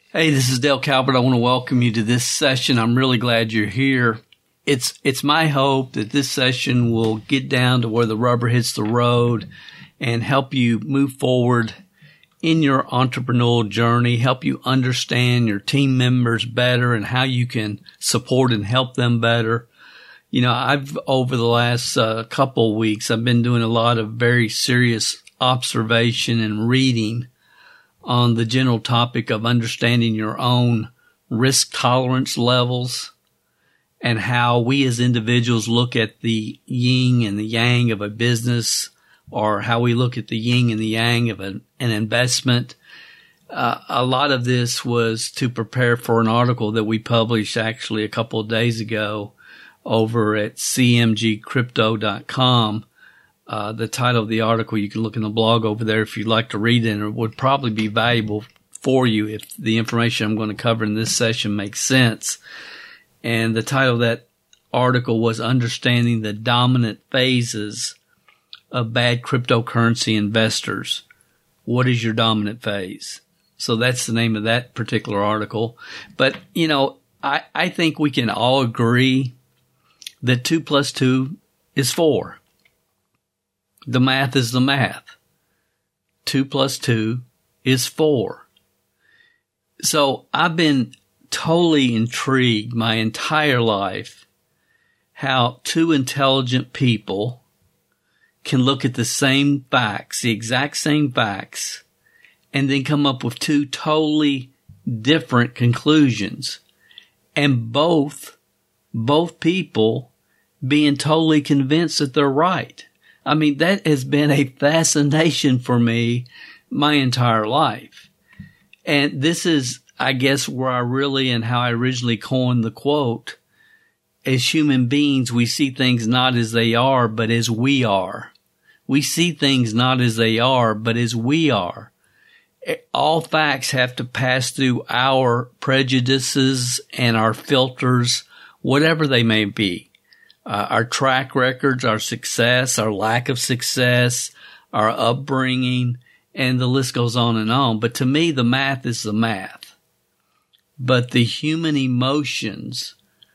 Hey, this is Dale Calvert. I want to welcome you to this session. I'm really glad you're here. It's my hope that this session will get down to where the rubber hits the road and help you move forward in your entrepreneurial journey, help you understand your team members better and how you can support and help them better. You know, over the last couple of weeks, I've been doing a lot of very serious observation and reading on the general topic of understanding your own risk tolerance levels and how we as individuals look at the yin and the yang of a business, or how we look at the yin and the yang of an investment. A lot of this was to prepare for an article that we published actually a couple of days ago over at cmgcrypto.com. The title of the article, you can look in the blog over there if you'd like to read it, and it would probably be valuable for you if the information I'm going to cover in this session makes sense. And the title of that article was Understanding the Dominant Phases of Bad Cryptocurrency Investors. What is your dominant phase? So that's the name of that particular article. But, you know, I think we can all agree that 2 plus 2 is 4. The math is the math. 2 plus 2 is 4. So I've been totally intrigued my entire life how two intelligent people can look at the same facts, the exact same facts, and then come up with two totally different conclusions. And both people being totally convinced that they're right. I mean, that has been a fascination for me my entire life. And this is, I guess, where I really, and how I originally coined the quote, as human beings, we see things not as they are, but as we are. We see things not as they are, but as we are. All facts have to pass through our prejudices and our filters, whatever they may be. Our track records, our success, our lack of success, our upbringing, and the list goes on and on. But to me, the math is the math. But the human emotions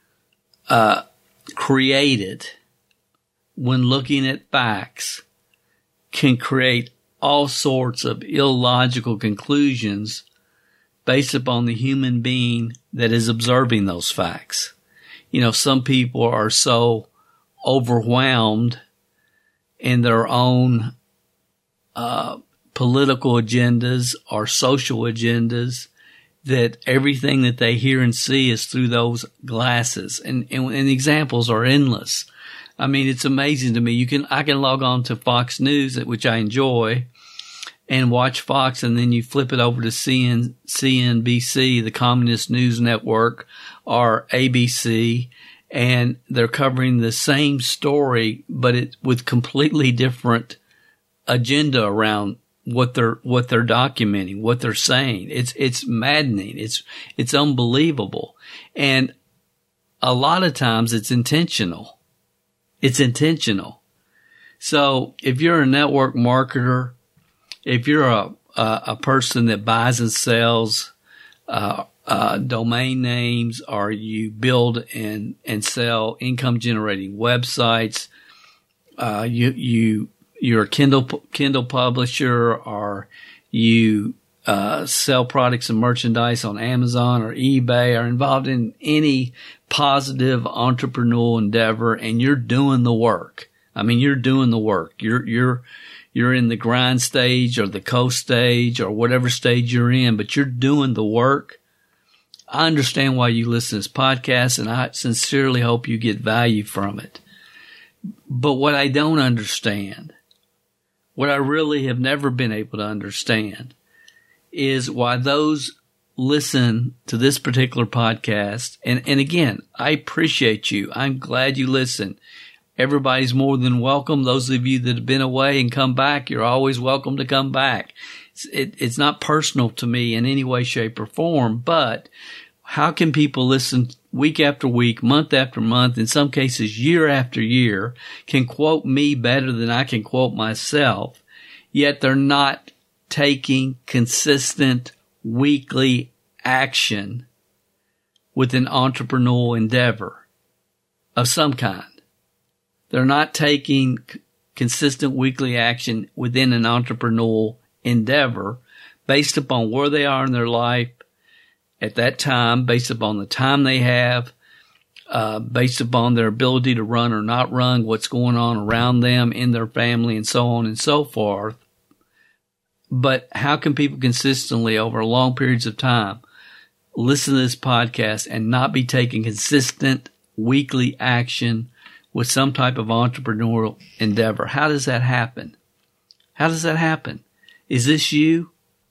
created when looking at facts can create all sorts of illogical conclusions based upon the human being that is observing those facts. You know, some people are so overwhelmed in their own political agendas or social agendas that everything that they hear and see is through those glasses. And examples are endless. I mean, it's amazing to me. I can log on to Fox News, which I enjoy, and watch Fox, and then you flip it over to CNBC, the Communist News Network, or ABC, and they're covering the same story, but with completely different agenda around what they're documenting, what they're saying. It's maddening. It's unbelievable. And a lot of times it's intentional. It's intentional. So if you're a network marketer, if you're a person that buys and sells domain names, or you build and sell income generating websites, you're a Kindle publisher, or you sell products and merchandise on Amazon or eBay, or involved in any positive entrepreneurial endeavor, and you're doing the work. I mean, you're doing the work. You're in the grind stage or the coast stage or whatever stage you're in, but you're doing the work. I understand why you listen to this podcast, and I sincerely hope you get value from it. But what I don't understand, what I really have never been able to understand, is why those listen to this particular podcast. And again, I appreciate you. I'm glad you listen. Everybody's more than welcome. Those of you that have been away and come back, you're always welcome to come back. It's not personal to me in any way, shape, or form, but how can people listen week after week, month after month, in some cases year after year, can quote me better than I can quote myself, yet they're not taking consistent weekly action with an entrepreneurial endeavor of some kind. They're not taking consistent weekly action within an entrepreneurial endeavor based upon where they are in their life at that time, based upon the time they have, based upon their ability to run or not run, what's going on around them in their family, and so on and so forth. But how can people consistently over long periods of time listen to this podcast and not be taking consistent weekly action with some type of entrepreneurial endeavor? How does that happen? How does that happen? Is this you?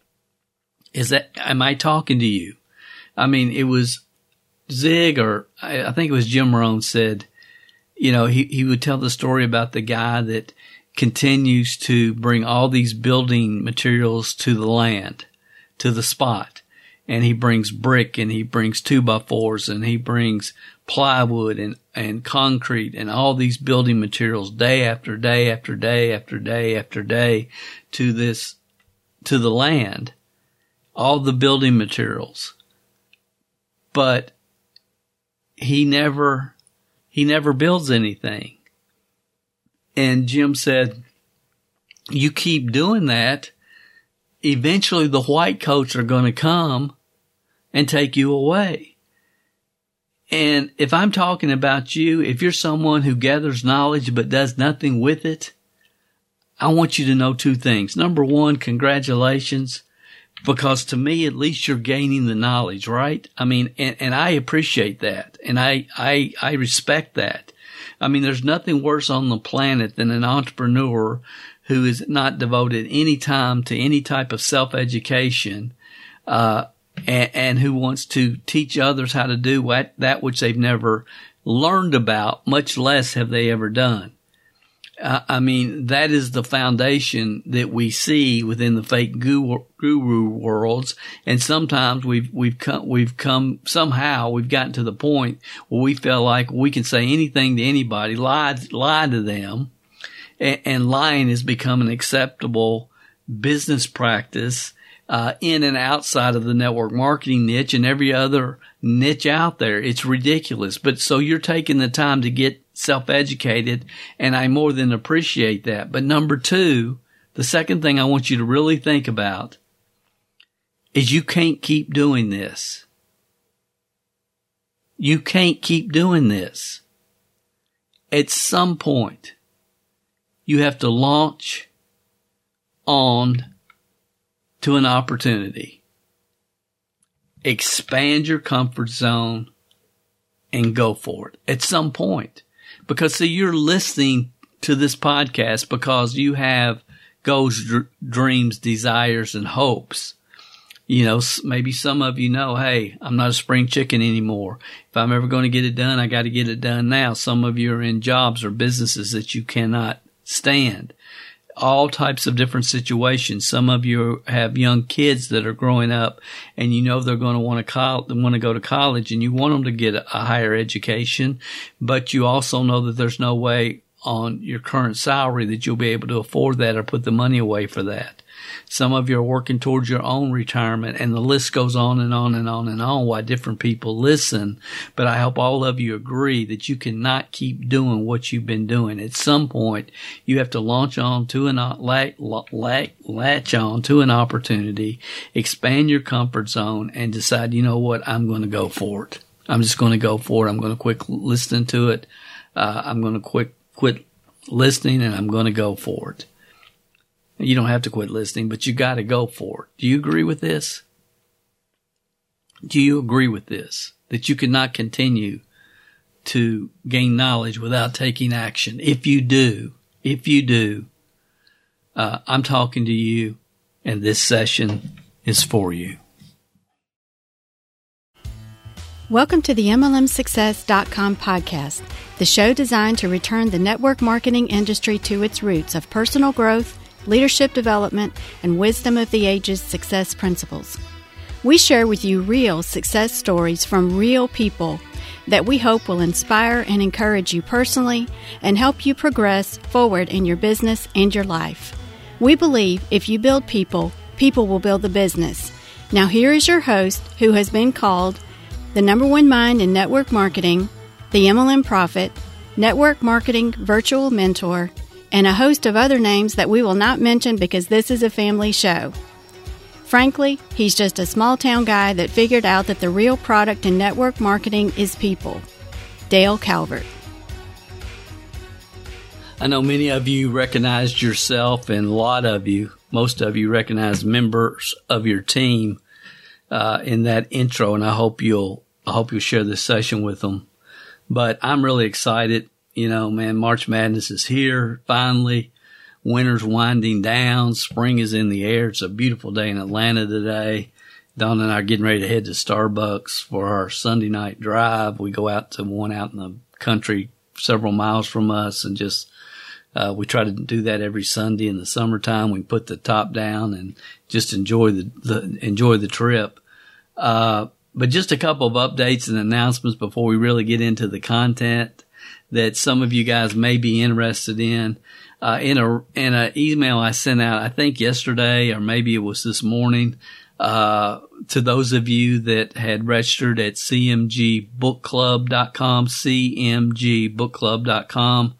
Am I talking to you? I mean, it was Zig, or I think it was Jim Rohn said, he would tell the story about the guy that continues to bring all these building materials to the land, to the spot. And he brings brick, and he brings 2x4s, and he brings plywood and concrete and all these building materials day after day after day after day after day to the land, all the building materials. But he never builds anything. And Jim said, you keep doing that, eventually the white coats are going to come and take you away. And if I'm talking about you, if you're someone who gathers knowledge but does nothing with it, I want you to know two things. Number one, congratulations, because to me, at least you're gaining the knowledge, right? I mean, and I appreciate that, and I respect that. I mean, there's nothing worse on the planet than an entrepreneur who is not devoted any time to any type of self-education, and who wants to teach others how to do that which they've never learned about, much less have they ever done. I mean, that is the foundation that we see within the fake guru worlds. And sometimes we've gotten to the point where we feel like we can say anything to anybody, lie to them. And lying has become an acceptable business practice, in and outside of the network marketing niche and every other niche out there. It's ridiculous. But so you're taking the time to get self-educated, and I more than appreciate that. But number two, the second thing I want you to really think about is you can't keep doing this. You can't keep doing this. At some point, you have to launch on to an opportunity. Expand your comfort zone and go for it at some point. Because see, you're listening to this podcast because you have goals, dreams, desires, and hopes. Maybe some of you know, hey, I'm not a spring chicken anymore. If I'm ever going to get it done, I got to get it done now. Some of you are in jobs or businesses that you cannot stand. All types of different situations. Some of you have young kids that are growing up, and they're going to want to go to college, and you want them to get a higher education, but you also know that there's no way on your current salary that you'll be able to afford that or put the money away for that. Some of you are working towards your own retirement, and the list goes on and on and on and on why different people listen. But I hope all of you agree that you cannot keep doing what you've been doing. At some point, you have to latch on to an opportunity, expand your comfort zone, and decide, you know what, I'm going to go for it. I'm just going to go for it. I'm going to quit listening to it. I'm going to quit listening, and I'm going to go for it. You don't have to quit listening, but you got to go for it. Do you agree with this? Do you agree with this? That you cannot continue to gain knowledge without taking action? If you do, I'm talking to you, and this session is for you. Welcome to the MLMsuccess.com podcast, the show designed to return the network marketing industry to its roots of personal growth, leadership development, and wisdom of the ages success principles. We share with you real success stories from real people that we hope will inspire and encourage you personally and help you progress forward in your business and your life. We believe if you build people, people will build the business. Now here is your host, who has been called the #1 mind in network marketing, the MLM Prophet, network marketing virtual mentor, and a host of other names that we will not mention because this is a family show. Frankly, he's just a small-town guy that figured out that the real product in network marketing is people. Dale Calvert. I know many of you recognized yourself, and a lot of you, most of you, recognize members of your team in that intro, and I hope you'll share this session with them. But I'm really excited. You know, man, March Madness is here finally. Winter's winding down. Spring is in the air. It's a beautiful day in Atlanta today. Dawn and I are getting ready to head to Starbucks for our Sunday night drive. We go out to one out in the country several miles from us, and just we try to do that every Sunday in the summertime. We put the top down and just enjoy the trip. But just a couple of updates and announcements before we really get into the content that some of you guys may be interested in. In a email I sent out, I think yesterday or maybe it was this morning, to those of you that had registered at cmgbookclub.com, cmgbookclub.com.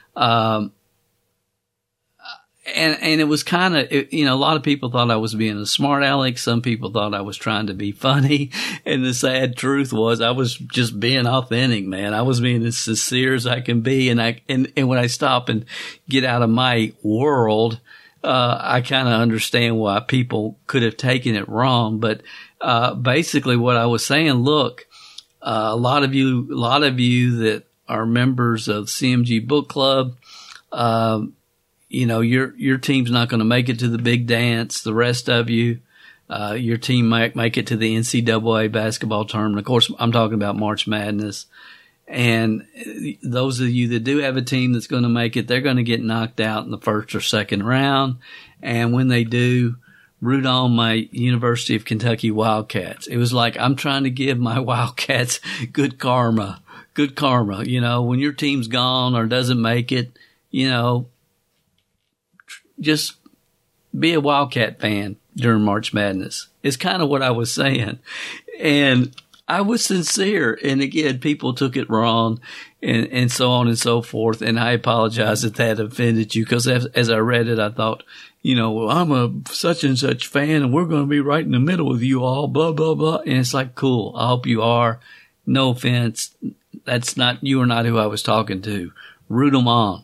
And it was kind of, a lot of people thought I was being a smart aleck. Some people thought I was trying to be funny. And the sad truth was I was just being authentic, man. I was being as sincere as I can be. And when I stop and get out of my world, I kind of understand why people could have taken it wrong. But, basically what I was saying, look, a lot of you that are members of CMG Book Club, your team's not going to make it to the big dance. The rest of you, your team might make it to the NCAA basketball tournament. Of course, I'm talking about March Madness. And those of you that do have a team that's going to make it, they're going to get knocked out in the first or second round. And when they do, root on my University of Kentucky Wildcats. It was like I'm trying to give my Wildcats good karma. Good karma. When your team's gone or doesn't make it, just be a Wildcat fan during March Madness. It's kind of what I was saying. And I was sincere. And again, people took it wrong and so on and so forth. And I apologize if that offended you, because as I read it, I thought, well, I'm a such and such fan and we're going to be right in the middle with you all, blah, blah, blah. And it's like, cool. I hope you are. No offense. You are not who I was talking to. Root them on.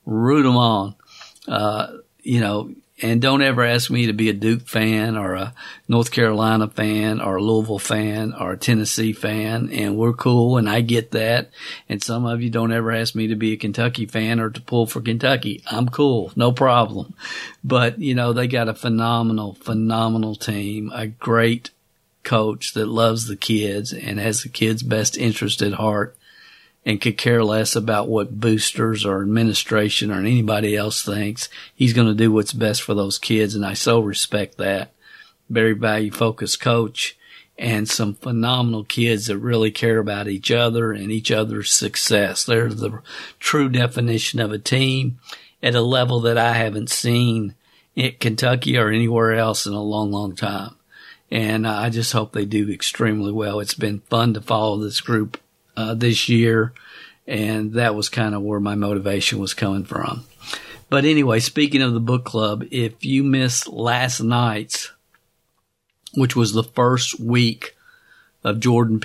And don't ever ask me to be a Duke fan or a North Carolina fan or a Louisville fan or a Tennessee fan. And we're cool, and I get that. And some of you don't ever ask me to be a Kentucky fan or to pull for Kentucky. I'm cool. No problem. But, they got a phenomenal team, a great coach that loves the kids and has the kids' best interest at heart, and could care less about what boosters or administration or anybody else thinks. He's going to do what's best for those kids, and I so respect that. Very value-focused coach, and some phenomenal kids that really care about each other and each other's success. They're the true definition of a team at a level that I haven't seen at Kentucky or anywhere else in a long, long time. And I just hope they do extremely well. It's been fun to follow this group this year, and that was kind of where my motivation was coming from. But anyway, speaking of the book club, if you missed last night's, which was the first week of the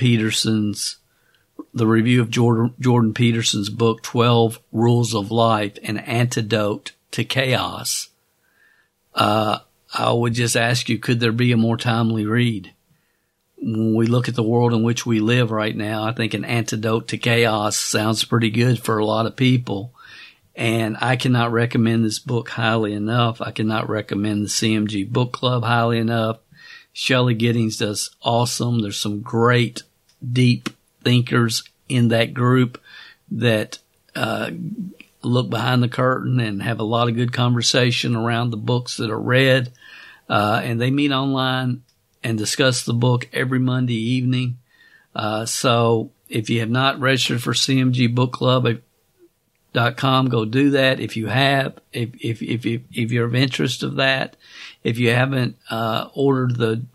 review of Jordan Peterson's book, 12 Rules of Life, An Antidote to Chaos, I would just ask you, could there be a more timely read? When we look at the world in which we live right now, I think An Antidote to Chaos sounds pretty good for a lot of people. And I cannot recommend this book highly enough. I cannot recommend the CMG Book Club highly enough. Shelley Giddings does awesome. There's some great, deep thinkers in that group that look behind the curtain and have a lot of good conversation around the books that are read. And they meet online and discuss the book every Monday evening. So if you have not registered for cmgbookclub.com, go do that. If you have, if you're of interest of that, if you haven't ordered the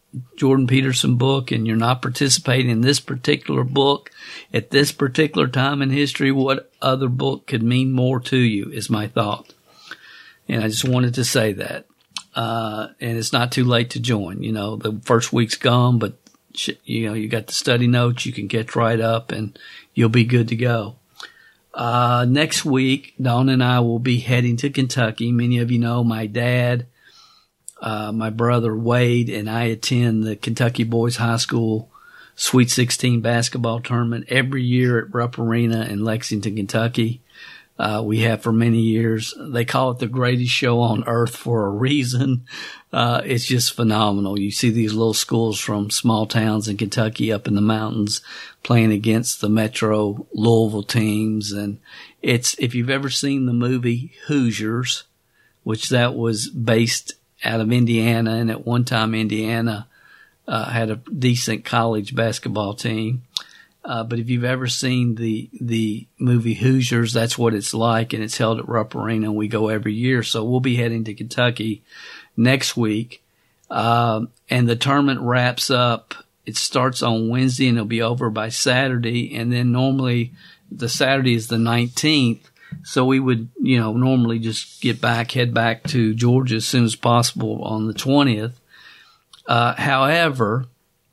Jordan Peterson book and you're not participating in this particular book at this particular time in history, what other book could mean more to you is my thought. And I just wanted to say that. And it's not too late to join. You know, the first week's gone, but you know, you got the study notes, you can catch right up and you'll be good to go. Next week, Dawn and I will be heading to Kentucky. Many of you know my dad, my brother Wade, and I attend the Kentucky Boys High School Sweet 16 basketball tournament every year at Rupp Arena in Lexington, Kentucky. We have for many years. They call it the greatest show on earth for a reason. It's just phenomenal. You see these little schools from small towns in Kentucky up in the mountains playing against the Metro Louisville teams. And if you've ever seen the movie Hoosiers, which that was based out of Indiana, and at one time Indiana had a decent college basketball team. But if you've ever seen the movie Hoosiers, that's what it's like, and it's held at Rupp Arena, and we go every year. So we'll be heading to Kentucky next week. And the tournament wraps up. It starts on Wednesday, and it'll be over by Saturday. And then normally the Saturday is the 19th. So we would, normally just head back to Georgia as soon as possible on the 20th. However,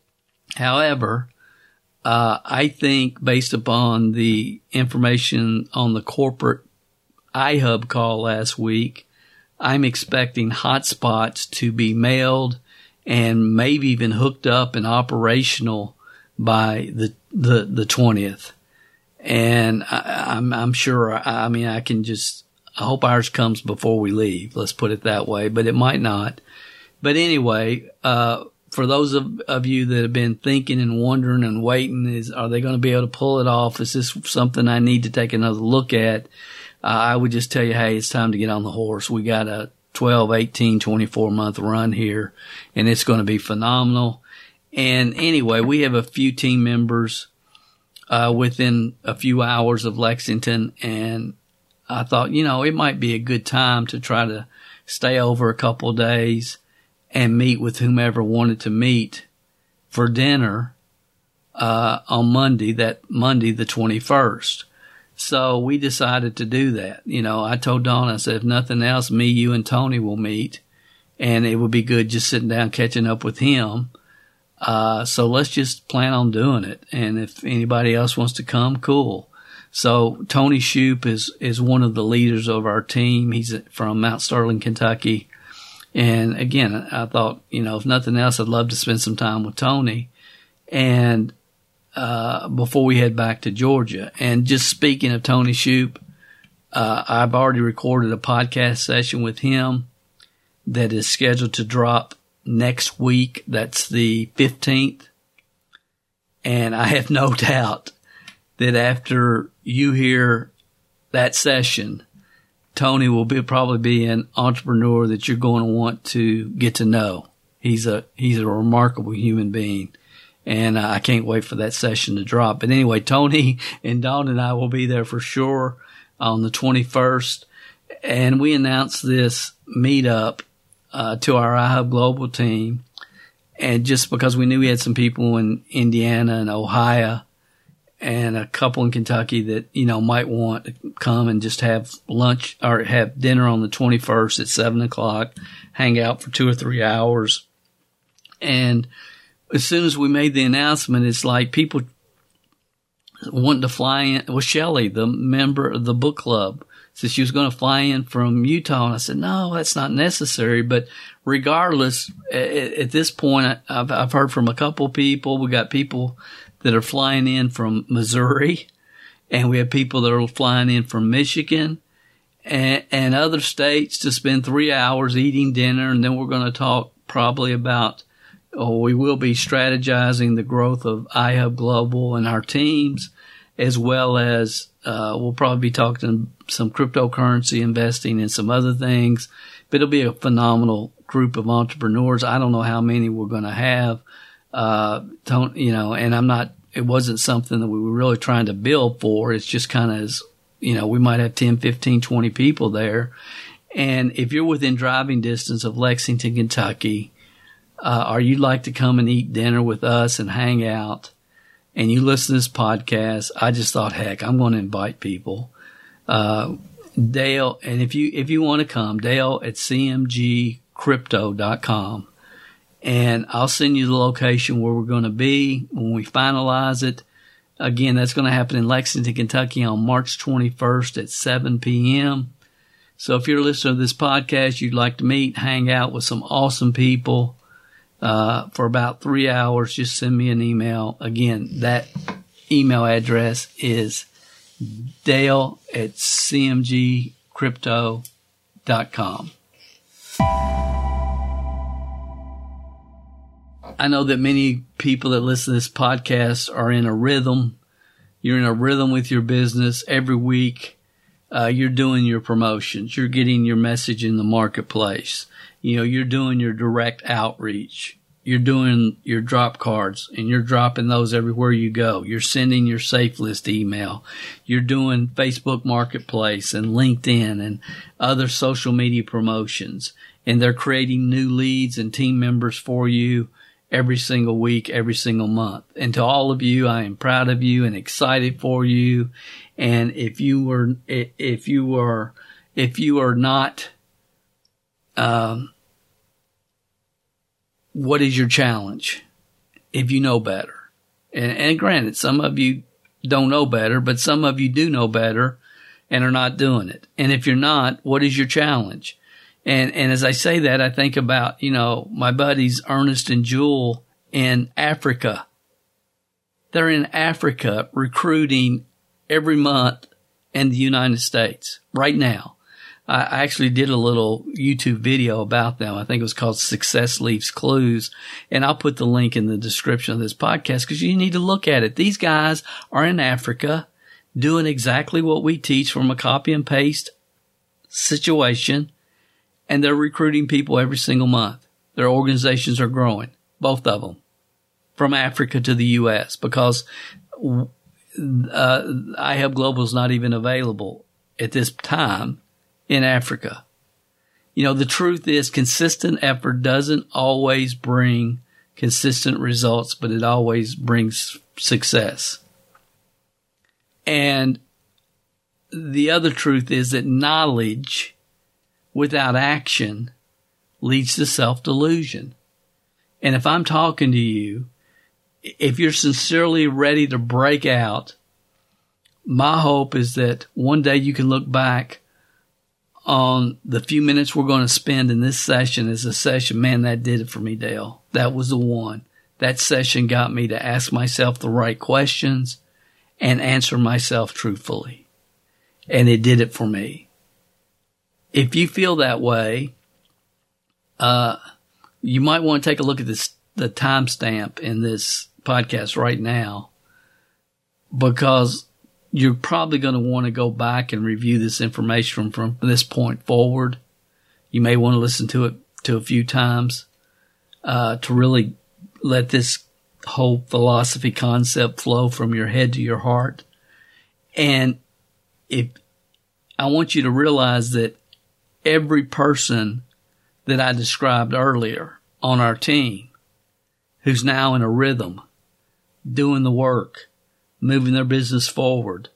I think based upon the information on the corporate iHub call last week, I'm expecting hotspots to be mailed and maybe even hooked up and operational by the 20th. And I'm sure, I hope ours comes before we leave. Let's put it that way, but it might not. But anyway, for those of you that have been thinking and wondering and waiting, are they going to be able to pull it off? Is this something I need to take another look at? I would just tell you, hey, it's time to get on the horse. We got a 12, 18, 24-month run here, and it's going to be phenomenal. And anyway, we have a few team members within a few hours of Lexington, and I thought, it might be a good time to try to stay over a couple of days and meet with whomever wanted to meet for dinner on Monday the 21st. So we decided to do that. I told Dawn, I said, if nothing else, me, you, and Tony will meet, and it would be good just sitting down catching up with him. So let's just plan on doing it. And if anybody else wants to come, cool. So Tony Shoup is one of the leaders of our team. He's from Mount Sterling, Kentucky. And again, I thought, if nothing else, I'd love to spend some time with Tony and before we head back to Georgia. And just speaking of Tony Shoup, I've already recorded a podcast session with him that is scheduled to drop next week. That's the 15th. And I have no doubt that after you hear that session, Tony will probably be an entrepreneur that you're going to want to get to know. He's a remarkable human being, and I can't wait for that session to drop. But anyway, Tony and Dawn and I will be there for sure on the 21st, and we announced this meetup to our iHub Global team, and just because we knew we had some people in Indiana and Ohio and a couple in Kentucky that, might want to come and just have lunch or have dinner on the 21st at 7:00, hang out for 2 or 3 hours. And as soon as we made the announcement, it's like people wanting to fly in. Well, Shelley, the member of the book club, said she was going to fly in from Utah. And I said, no, that's not necessary. But regardless, at this point, I've heard from a couple people. We got people that are flying in from Missouri, and we have people that are flying in from Michigan and other states to spend 3 hours eating dinner. And then we're going to talk probably about, we will be strategizing the growth of iHub Global and our teams, as well as we'll probably be talking some cryptocurrency investing and some other things. But it'll be a phenomenal group of entrepreneurs. I don't know how many we're going to have. And it wasn't something that we were really trying to build for. It's just kind of, we might have 10, 15, 20 people there. And if you're within driving distance of Lexington, Kentucky, or you'd like to come and eat dinner with us and hang out, and you listen to this podcast, I just thought, heck, I'm going to invite people. Dale, and if you want to come, Dale at cmgcrypto.com, and I'll send you the location where we're going to be when we finalize it. Again, that's going to happen in Lexington, Kentucky on March 21st at 7 p.m. So if you're a listener to this podcast, you'd like to meet, hang out with some awesome people for about 3 hours, just send me an email. Again, that email address is Dale at cmgcrypto.com. I know that many people that listen to this podcast are in a rhythm. You're in a rhythm with your business. Every week, you're doing your promotions. You're getting your message in the marketplace. You're doing your direct outreach. You're doing your drop cards, and you're dropping those everywhere you go. You're sending your safe list email. You're doing Facebook Marketplace and LinkedIn and other social media promotions. And they're creating new leads and team members for you every single week, every single month. And to all of you, I am proud of you and excited for you. And if you are not, what is your challenge? If you know better. And granted, some of you don't know better, but some of you do know better and are not doing it. And if you're not, what is your challenge? And as I say that, I think about, my buddies Ernest and Jewel in Africa. They're in Africa recruiting every month in the United States right now. I actually did a little YouTube video about them. I think it was called Success Leaves Clues. And I'll put the link in the description of this podcast because you need to look at it. These guys are in Africa doing exactly what we teach from a copy and paste situation. And they're recruiting people every single month. Their organizations are growing, both of them, from Africa to the U.S. because iHub Global is not even available at this time in Africa. The truth is consistent effort doesn't always bring consistent results, but it always brings success. And the other truth is that knowledge without action leads to self-delusion. And if I'm talking to you, if you're sincerely ready to break out, my hope is that one day you can look back on the few minutes we're going to spend in this session as a session. Man, that did it for me, Dale. That was the one. That session got me to ask myself the right questions and answer myself truthfully. And it did it for me. If you feel that way, you might want to take a look at the timestamp in this podcast right now, because you're probably going to want to go back and review this information from this point forward. You may want to listen to it a few times to really let this whole philosophy concept flow from your head to your heart. And I want you to realize that every person that I described earlier on our team who's now in a rhythm, doing the work, moving their business forward,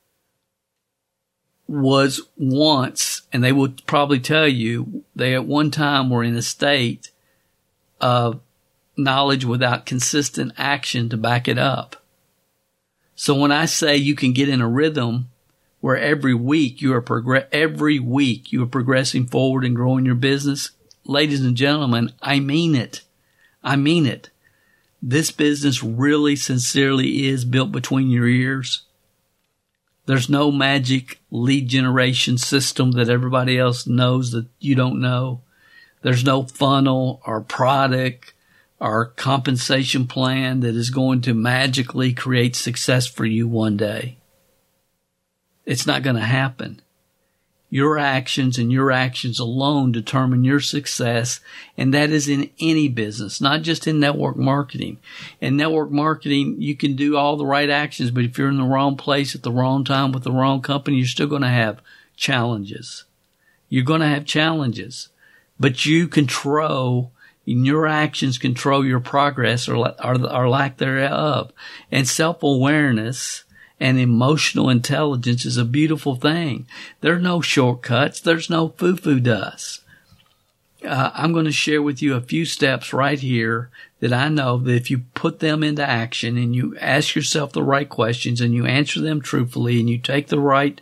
was once, and they would probably tell you, they at one time were in a state of knowledge without consistent action to back it up. So when I say you can get in a rhythm where every week you are progressing forward and growing your business, ladies and gentlemen, I mean it. I mean it. This business really sincerely is built between your ears. There's no magic lead generation system that everybody else knows that you don't know. There's no funnel or product or compensation plan that is going to magically create success for you one day. It's not going to happen. Your actions and your actions alone determine your success, and that is in any business, not just in network marketing. In network marketing, you can do all the right actions, but if you're in the wrong place at the wrong time with the wrong company, you're still going to have challenges. You're going to have challenges, but you control Your actions control your progress or lack thereof. And self-awareness and emotional intelligence is a beautiful thing. There are no shortcuts. There's no foo-foo dust. I'm going to share with you a few steps right here that I know that if you put them into action and you ask yourself the right questions and you answer them truthfully and you make the right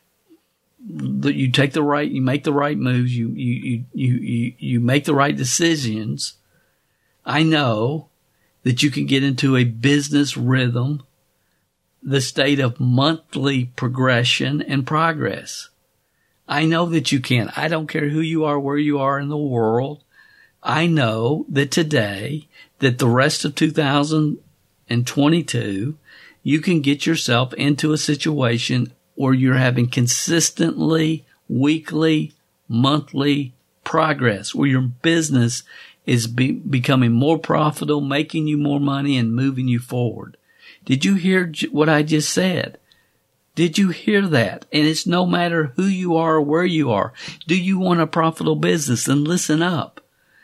moves, you make the right decisions, I know that you can get into a business rhythm, the state of monthly progression and progress. I know that you can. I don't care who you are, where you are in the world. I know that today, that the rest of 2022, you can get yourself into a situation where you're having consistently, weekly, monthly progress, where your business is becoming more profitable, making you more money, and moving you forward. Did you hear what I just said? Did you hear that? And it's no matter who you are or where you are. Do you want a profitable business? Then listen up.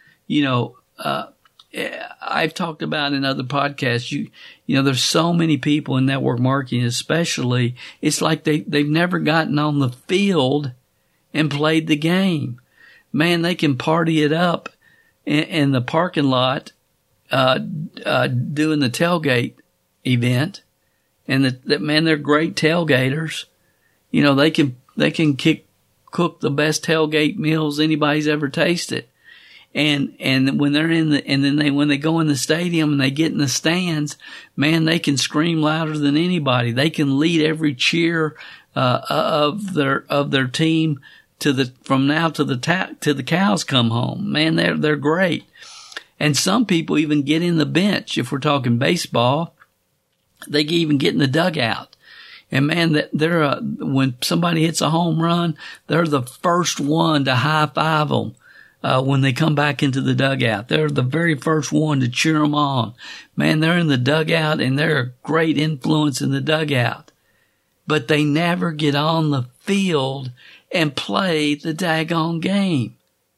I've talked about in other podcasts, there's so many people in network marketing, especially, it's like they've never gotten on the field and played the game. Man, they can party it up in the parking lot, doing the tailgate event. And they're great tailgaters. They can cook the best tailgate meals anybody's ever tasted. And when they're when they go in the stadium and they get in the stands, man, they can scream louder than anybody. They can lead every cheer, of their team from now to the cows come home. Man, they're great. And some people even get in the bench. If we're talking baseball, they can even get in the dugout. And man, when somebody hits a home run, they're the first one to high five them, when they come back into the dugout. They're the very first one to cheer them on. Man, they're in the dugout and they're a great influence in the dugout. But they never get on the field and play the daggone game.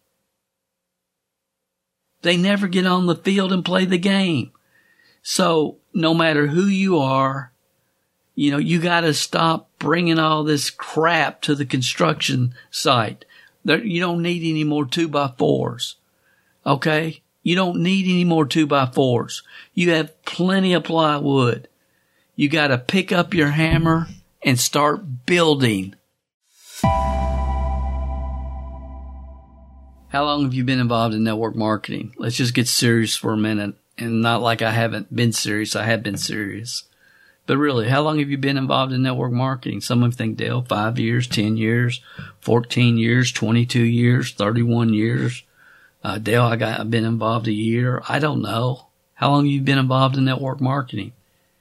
They never get on the field and play the game. So no matter who you are, you got to stop bringing all this crap to the construction site. You don't need any more 2x4s. Okay? You don't need any more 2x4s. You have plenty of plywood. You got to pick up your hammer and start building. How long have you been involved in network marketing? Let's just get serious for a minute. And not like I haven't been serious. I have been serious. But really, how long have you been involved in network marketing? Some of you think, Dale, 5 years, 10 years, 14 years, 22 years, 31 years. Dale, I've been involved a year. I don't know. How long have you been involved in network marketing?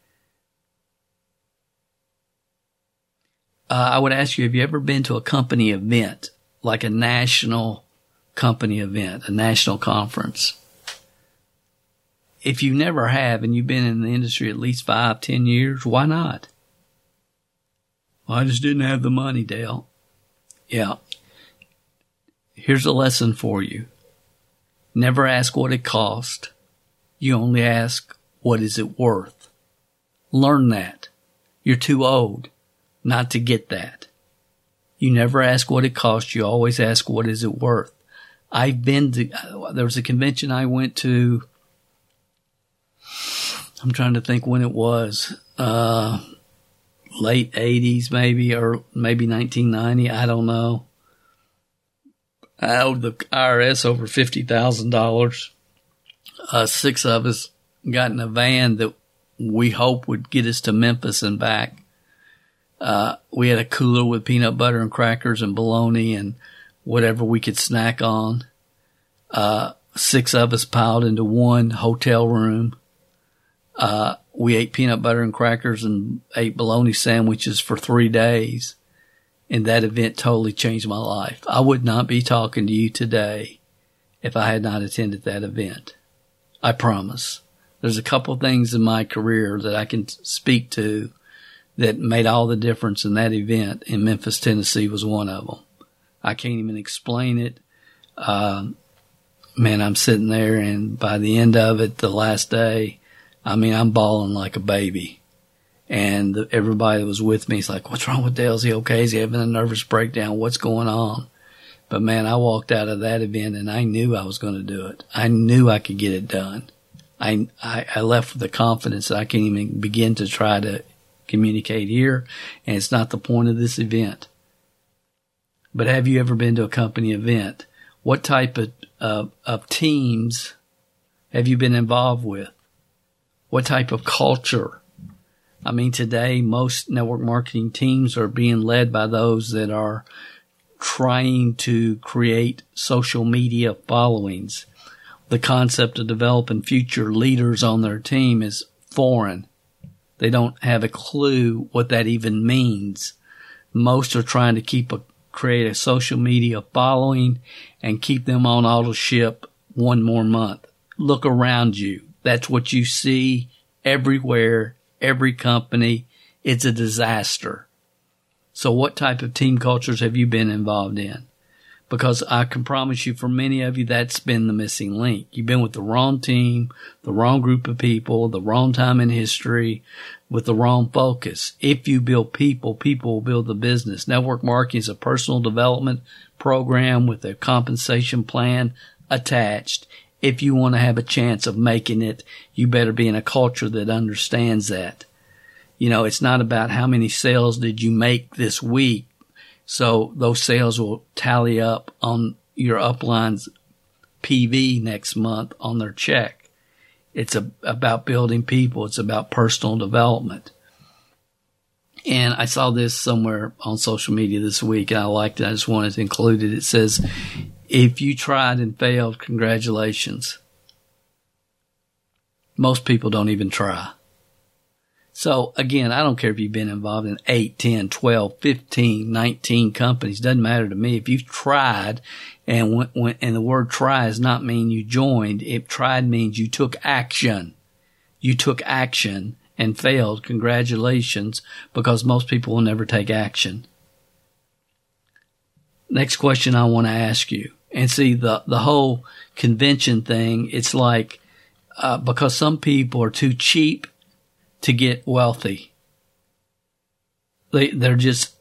I would ask you, have you ever been to a company event, like a national company event, a national conference? If you never have and you've been in the industry at least 5, 10 years, why not? Well, I just didn't have the money, Dale. Yeah. Here's a lesson for you. Never ask what it cost. You only ask, what is it worth? Learn that. You're too old not to get that. You never ask what it costs. You always ask, what is it worth? There was a convention I went to. I'm trying to think when it was, late 80s maybe, or maybe 1990. I don't know. I owed the IRS over $50,000. 6 of us got in a van that we hope would get us to Memphis and back. We had a cooler with peanut butter and crackers and bologna and whatever we could snack on. 6 of us piled into one hotel room. We ate peanut butter and crackers and ate bologna sandwiches for 3 days. And that event totally changed my life. I would not be talking to you today if I had not attended that event. I promise. There's a couple of things in my career that I can speak to that made all the difference in that event in Memphis, Tennessee was one of them. I can't even explain it. man, I'm sitting there, and by the end of it, the last day, I mean, I'm bawling like a baby. And everybody that was with me is like, what's wrong with Dale? Is he okay? Is he having a nervous breakdown? What's going on? But man, I walked out of that event and I knew I was going to do it. I knew I could get it done. I left with the confidence that I can't even begin to try to communicate here. And it's not the point of this event. But have you ever been to a company event? What type of teams have you been involved with? What type of culture? I mean, today, most network marketing teams are being led by those that are trying to create social media followings. The concept of developing future leaders on their team is foreign. They don't have a clue what that even means. Most are trying to create a social media following and keep them on auto ship one more month. Look around you. That's what you see everywhere. Every company, it's a disaster. So what type of team cultures have you been involved in? Because I can promise you, for many of you, that's been the missing link. You've been with the wrong team, the wrong group of people, the wrong time in history, with the wrong focus. If you build people, people will build the business. Network marketing is a personal development program with a compensation plan attached. If you want to have a chance of making it, you better be in a culture that understands that. You know, it's not about how many sales did you make this week, so those sales will tally up on your upline's PV next month on their check. It's about building people. It's about personal development. And I saw this somewhere on social media this week, and I liked it. I just wanted to include it. It says, if you tried and failed, congratulations. Most people don't even try. So again, I don't care if you've been involved in 8, 10, 12, 15, 19 companies. Doesn't matter to me. If you've tried, and and the word try does not mean you joined. If tried means you took action. You took action and failed. Congratulations, because most people will never take action. Next question I want to ask you. And see, the whole convention thing, it's like, because some people are too cheap to get wealthy. They're just,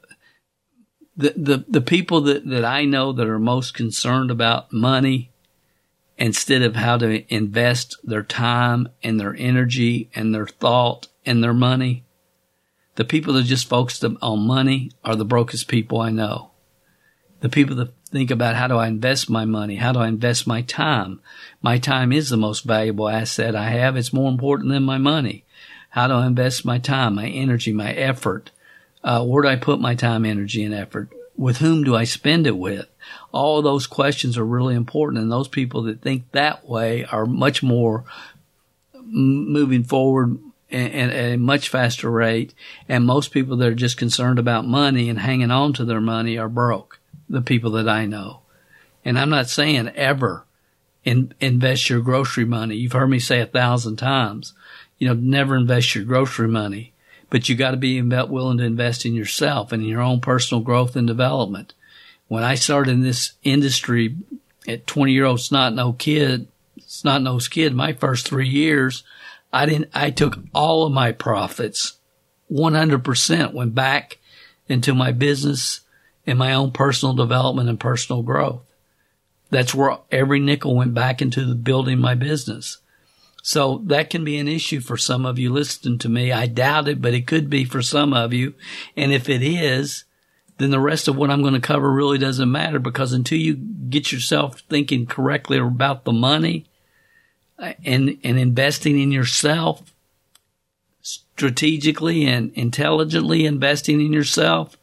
the people that I know that are most concerned about money instead of how to invest their time and their energy and their thought and their money, the people that just focus on money are the brokest people I know. The people that think about, how do I invest my money? How do I invest my time? My time is the most valuable asset I have. It's more important than my money. How do I invest my time, my energy, my effort? Where do I put my time, energy, and effort? With whom do I spend it with? All of those questions are really important, and those people that think that way are much more moving forward at a much faster rate. And most people that are just concerned about money and hanging on to their money are broke. The people that I know. And I'm not saying ever invest your grocery money. You've heard me say 1,000 times, never invest your grocery money, but you got to be willing to invest in yourself and in your own personal growth and development. When I started in this industry at 20-year-old snot-nosed kid, my first 3 years, I took all of my profits, 100% went back into my business in my own personal development and personal growth. That's where every nickel went back into the building my business. So that can be an issue for some of you listening to me. I doubt it, but it could be for some of you. And if it is, then the rest of what I'm going to cover really doesn't matter, because until you get yourself thinking correctly about the money and investing in yourself, strategically and intelligently investing in yourself,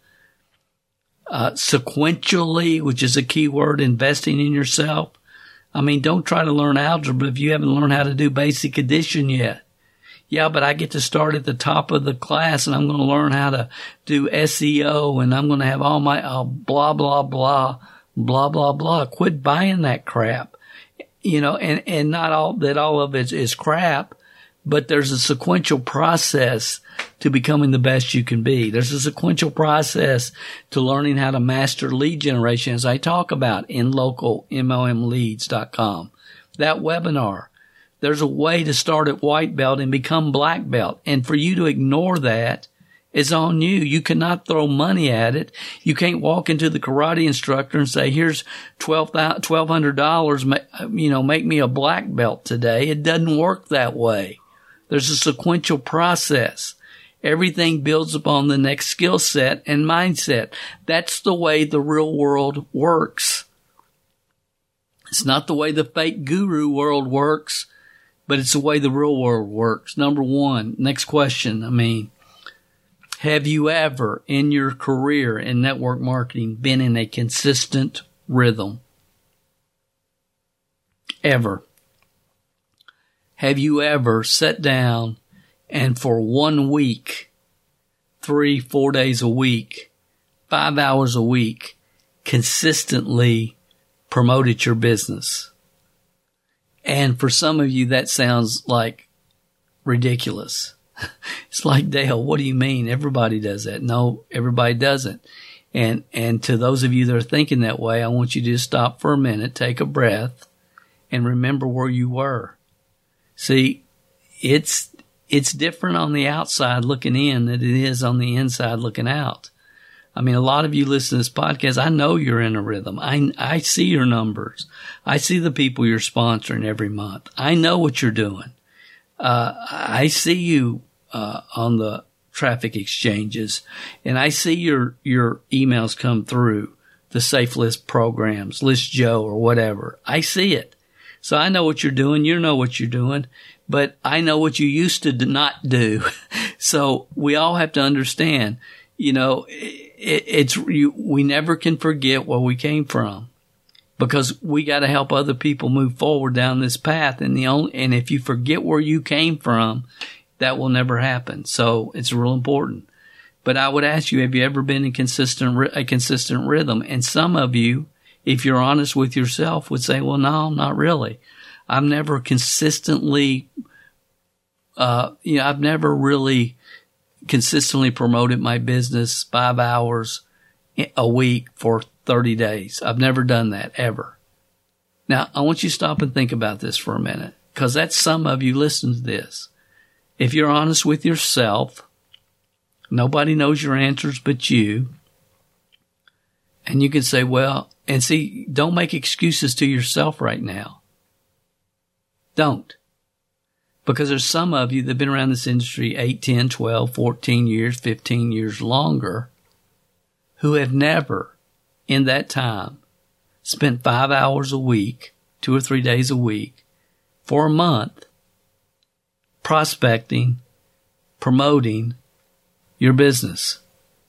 sequentially, which is a key word, investing in yourself. I mean, don't try to learn algebra if you haven't learned how to do basic addition yet. Yeah, but I get to start at the top of the class and I'm going to learn how to do SEO and I'm going to have all my blah, blah, blah, blah, blah, blah. Quit buying that crap. And not all of it is crap, but there's a sequential process to becoming the best you can be. There's a sequential process to learning how to master lead generation, as I talk about in localmlmleads.com. That webinar. There's a way to start at white belt and become black belt. And for you to ignore that is on you. You cannot throw money at it. You can't walk into the karate instructor and say, here's $1,200, make me a black belt today. It doesn't work that way. There's a sequential process. Everything builds upon the next skill set and mindset. That's the way the real world works. It's not the way the fake guru world works, but it's the way the real world works. Number one, next question. Have you ever in your career in network marketing been in a consistent rhythm? Ever? Have you ever sat down and for 1 week, 3-4 days a week, 5 hours a week, consistently promoted your business? And for some of you, that sounds like ridiculous. It's like, Dale, what do you mean? Everybody does that. No, everybody doesn't. And to those of you that are thinking that way, I want you to just stop for a minute, take a breath, and remember where you were. See, it's different on the outside looking in than it is on the inside looking out. A lot of you listen to this podcast. I know you're in a rhythm. I see your numbers. I see the people you're sponsoring every month. I know what you're doing. I see you on the traffic exchanges, and I see your emails come through the Safe List programs, List Joe or whatever. I see it. So I know what you're doing. You know what you're doing, but I know what you used to not do. So we all have to understand, we never can forget where we came from, because we got to help other people move forward down this path. And if you forget where you came from, that will never happen. So it's real important. But I would ask you, have you ever been in a consistent rhythm? And some of you, if you're honest with yourself, would say, well, no, not really. I've never consistently, I've never really consistently promoted my business 5 hours a week for 30 days. I've never done that, ever. Now, I want you to stop and think about this for a minute, because that's some of you listen to this. If you're honest with yourself, nobody knows your answers but you. And you can say, well, and see, don't make excuses to yourself right now. Don't. Because there's some of you that have been around this industry 8, 10, 12, 14 years, 15 years longer, who have never, in that time, spent 5 hours a week, 2 or 3 days a week, for a month, prospecting, promoting your business.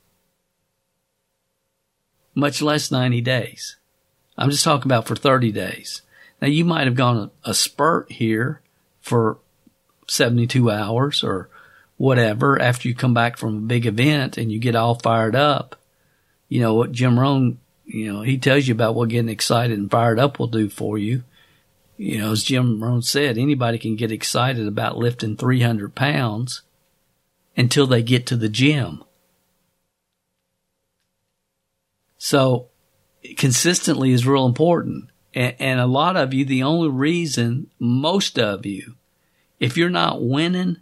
Much less 90 days. I'm just talking about for 30 days. Now, you might have gone a spurt here for 72 hours or whatever after you come back from a big event and you get all fired up. What Jim Rohn, he tells you about what getting excited and fired up will do for you. As Jim Rohn said, anybody can get excited about lifting 300 pounds until they get to the gym. So consistently is real important. And a lot of you, the only reason, most of you, if you're not winning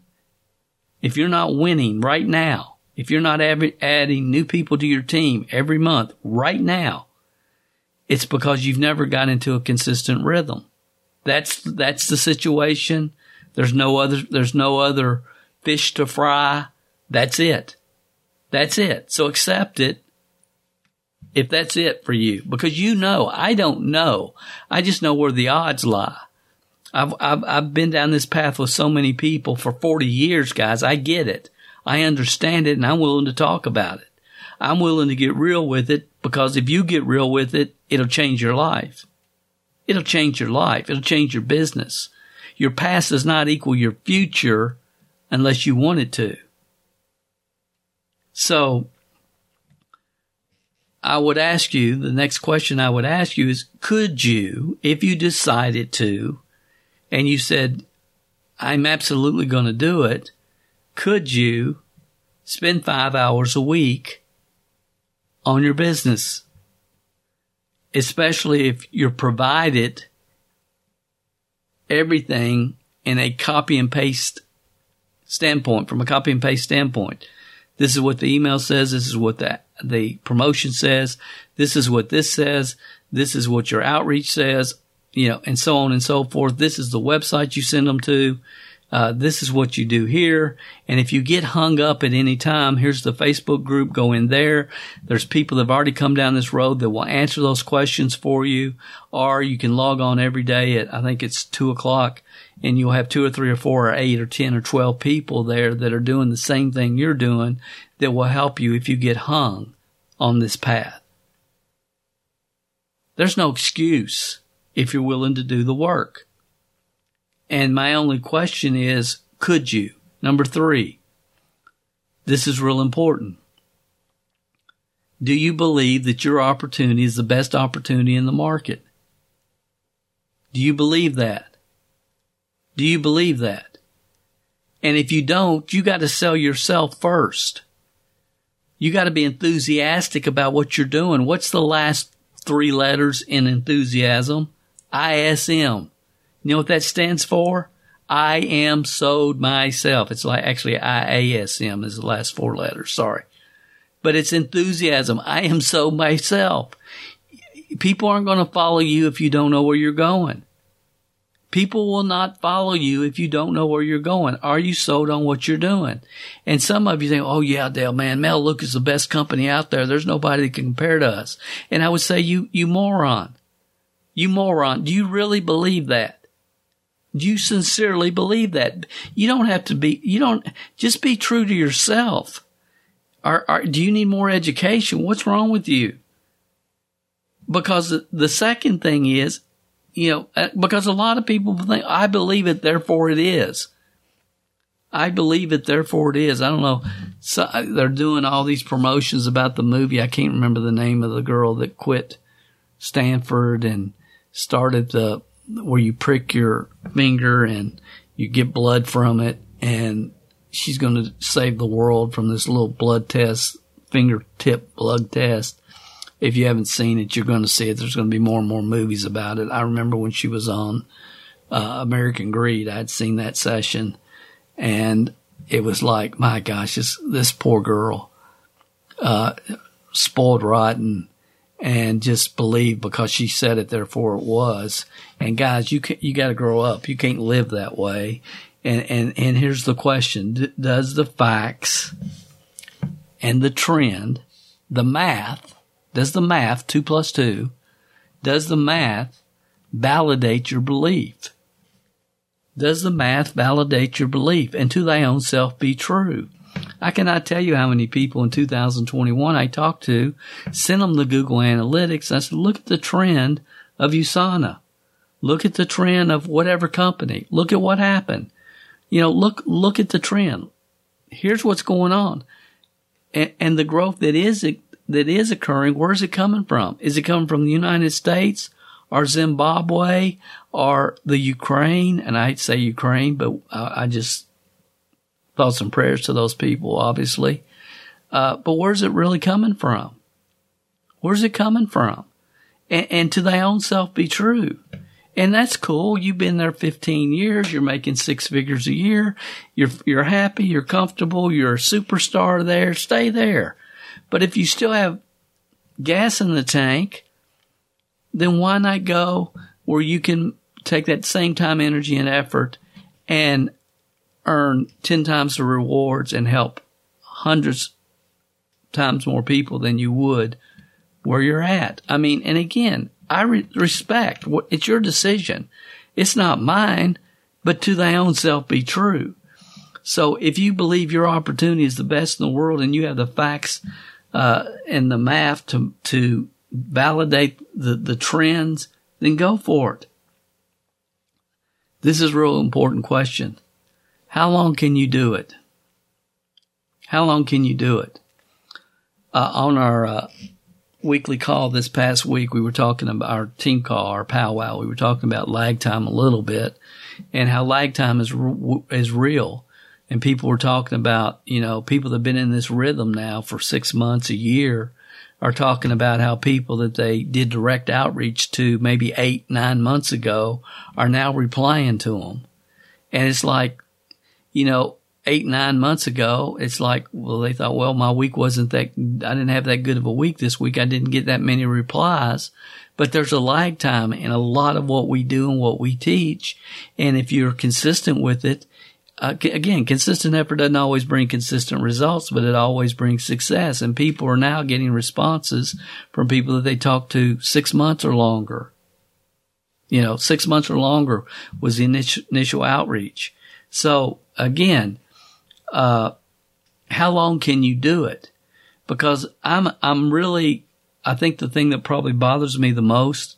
right now, if you're not adding new people to your team every month right now, it's because you've never got into a consistent rhythm. That's the situation. There's no other fish to fry. That's it. So accept it. If that's it for you, because I don't know. I just know where the odds lie. I've been down this path with so many people for 40 years, guys. I get it. I understand it, and I'm willing to talk about it. I'm willing to get real with it, because if you get real with it, it'll change your life. It'll change your life. It'll change your business. Your past does not equal your future unless you want it to. So, the next question I would ask you is, could you, if you decided to, and you said, I'm absolutely going to do it. Could you spend 5 hours a week on your business? Especially if you're provided everything in a copy and paste standpoint, from a copy and paste standpoint. This is what the email says. This is what the promotion says. This is what this says. This is what your outreach says, and so on and so forth. This is the website you send them to. This is what you do here. And if you get hung up at any time, here's the Facebook group. Go in there. There's people that have already come down this road that will answer those questions for you. Or you can log on every day at, I think it's 2:00, and you'll have 2 or 3 or 4 or 8 or 10 or 12 people there that are doing the same thing you're doing that will help you if you get hung on this path. There's no excuse if you're willing to do the work. And my only question is, could you? Number 3, this is real important. Do you believe that your opportunity is the best opportunity in the market? Do you believe that? Do you believe that? And if you don't, you got to sell yourself first. You got to be enthusiastic about what you're doing. What's the last 3 letters in enthusiasm? ISM. You know what that stands for? I am sold myself. It's like actually IASM is the last 4 letters. Sorry. But it's enthusiasm. I am sold myself. People aren't going to follow you if you don't know where you're going. People will not follow you if you don't know where you're going. Are you sold on what you're doing? And some of you think, oh yeah, Dale, man, Melaleuca is the best company out there. There's nobody that can compare to us. And I would say, you moron. You moron. Do you really believe that? Do you sincerely believe that? Just be true to yourself. Do you need more education? What's wrong with you? Because the second thing is, because a lot of people think, I believe it, therefore it is. I believe it, therefore it is. I don't know. So they're doing all these promotions about the movie. I can't remember the name of the girl that quit Stanford and started where you prick your finger and you get blood from it, and she's going to save the world from this little blood test, fingertip blood test. If you haven't seen it, you're going to see it. There's going to be more and more movies about it. I remember when she was on American Greed, I had seen that session, and it was like, my gosh, this poor girl, spoiled rotten, and just believed because she said it, therefore it was. And guys, you got to grow up. You can't live that way. And here's the question: does the facts and the trend, the math? Does the math, 2 + 2, does the math validate your belief? Does the math validate your belief? And to thy own self be true. I cannot tell you how many people in 2021 I talked to, sent them the Google Analytics. I said, look at the trend of USANA. Look at the trend of whatever company. Look at what happened. Look at the trend. Here's what's going on. And the growth that is occurring, where is it coming from? Is it coming from the United States or Zimbabwe or the Ukraine? And I hate to say Ukraine, but I just thoughts and prayers to those people, obviously. But where's it really coming from? Where's it coming from? And to thy own self be true. And that's cool. You've been there 15 years. You're making 6 figures a year. You're happy. You're comfortable. You're a superstar there. Stay there. But if you still have gas in the tank, then why not go where you can take that same time, energy, and effort and earn 10 times the rewards and help hundreds times more people than you would where you're at? I mean, and again, I respect. It's your decision. It's not mine, but to thy own self be true. So if you believe your opportunity is the best in the world and you have the facts and the math to validate the trends, then go for it. This is a real important question. How long can you do it? How long can you do it? On our weekly call this past week, we were talking about our team call, our powwow. We were talking about lag time a little bit. and how lag time is real. And people were talking about, people that have been in this rhythm now for 6 months, a year, are talking about how people that they did direct outreach to maybe 8-9 months ago are now replying to them. And it's like, 8-9 months ago, it's like, well, they thought, well, my week wasn't that, I didn't have that good of a week this week. I didn't get that many replies. But there's a lag time in a lot of what we do and what we teach. And if you're consistent with it, again, consistent effort doesn't always bring consistent results, but it always brings success. And people are now getting responses from people that they talk to 6 months or longer. 6 months or longer was the initial outreach. So again, how long can you do it? Because I think the thing that probably bothers me the most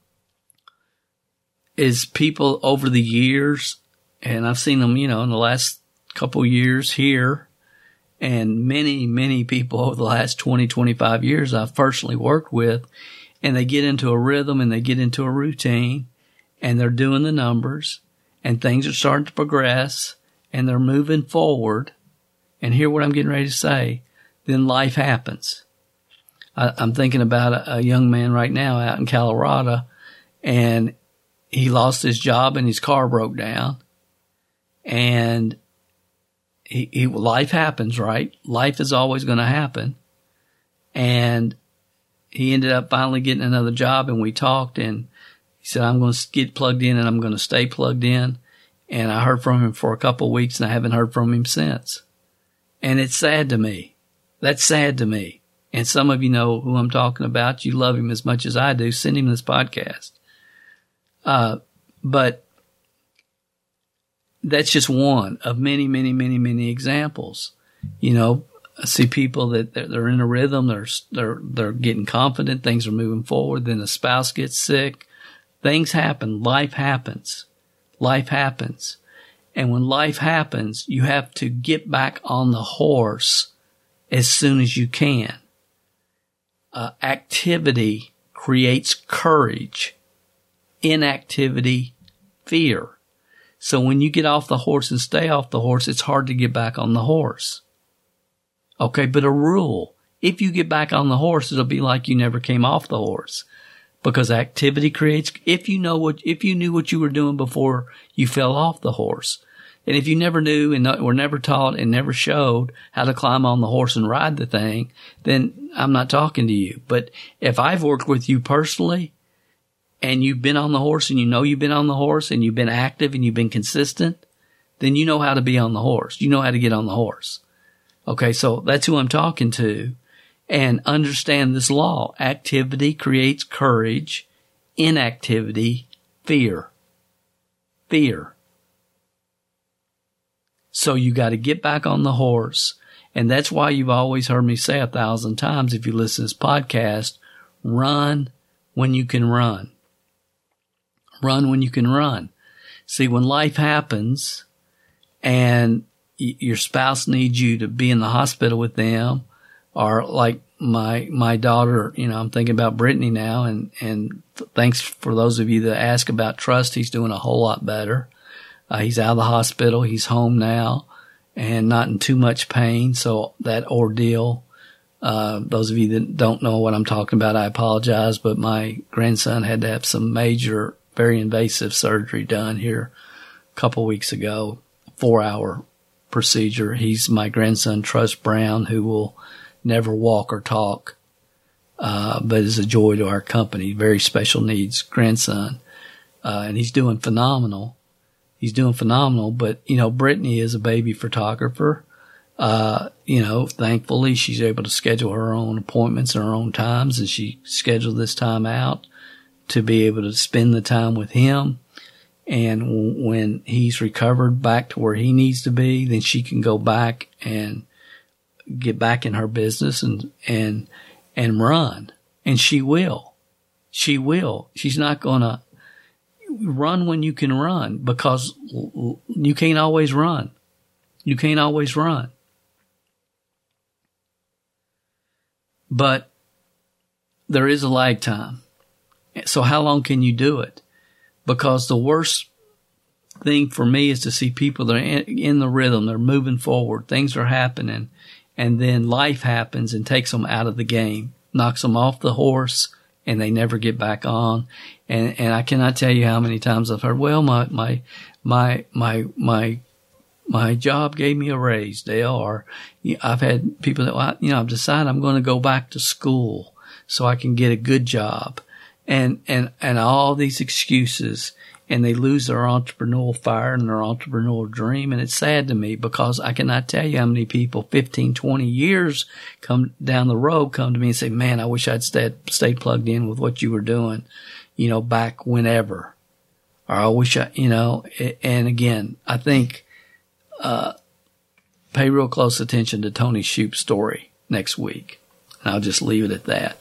is people over the years, and I've seen them, in the last couple of years here, and many, many people over the last 20, 25 years I've personally worked with, and they get into a rhythm and they get into a routine, and they're doing the numbers, and things are starting to progress, and they're moving forward, and hear what I'm getting ready to say, then life happens. I'm thinking about a young man right now out in Colorado, and he lost his job and his car broke down. And life happens, right? Life is always going to happen. And he ended up finally getting another job, and we talked, and he said, I'm going to get plugged in and I'm going to stay plugged in. And I heard from him for a couple of weeks, and I haven't heard from him since. And it's sad to me. That's sad to me. And some of you know who I'm talking about. You love him as much as I do. Send him this podcast. But that's just one of many, many, many, many examples. I see people that they're in a rhythm. They're getting confident. Things are moving forward. Then the spouse gets sick. Things happen. Life happens. Life happens. And when life happens, you have to get back on the horse as soon as you can. Activity creates courage. Inactivity, fear. So when you get off the horse and stay off the horse, it's hard to get back on the horse. Okay, but a rule. If you get back on the horse, it'll be like you never came off the horse. Because activity creates, if you knew what you were doing before you fell off the horse, and if you never knew and were never taught and never showed how to climb on the horse and ride the thing, then I'm not talking to you. But if I've worked with you personally and you've been on the horse and you've been on the horse and you've been active and you've been consistent, then you know how to be on the horse. You know how to get on the horse. Okay, so that's who I'm talking to. And understand this law. Activity creates courage. Inactivity, fear. Fear. So you got to get back on the horse. And that's why you've always heard me say 1,000 times, if you listen to this podcast, run when you can run. Run when you can run. See, when life happens and your spouse needs you to be in the hospital with them, or like my daughter, I'm thinking about Brittany now, and thanks for those of you that ask about Trust. He's doing a whole lot better. He's out of the hospital. He's home now and not in too much pain. So that ordeal, those of you that don't know what I'm talking about, I apologize, but my grandson had to have some major, very invasive surgery done here a couple weeks ago, 4-hour procedure. He's my grandson, Trust Brown, who will never walk or talk, but is a joy to our company. Very special needs grandson. And he's doing phenomenal. He's doing phenomenal, but, Brittany is a baby photographer. Thankfully she's able to schedule her own appointments and her own times, and she scheduled this time out to be able to spend the time with him. And when he's recovered back to where he needs to be, then she can go back and get back in her business and run. And she will. She will. She's not gonna run when you can run, because you can't always run. You can't always run. But there is a lag time. So how long can you do it? Because the worst thing for me is to see people that are in the rhythm. They're moving forward. Things are happening. And then life happens and takes them out of the game, knocks them off the horse, and they never get back on. And I cannot tell you how many times I've heard, well, my job gave me a raise, Dale, or I've had people that, well, I've decided I'm going to go back to school so I can get a good job, and all these excuses, and they lose their entrepreneurial fire and their entrepreneurial dream. And it's sad to me because I cannot tell you how many people 15, 20 years come down the road, come to me and say, man, I wish I'd stayed plugged in with what you were doing, back whenever. Or I wish and again, I think, pay real close attention to Tony Shoup's story next week. And I'll just leave it at that.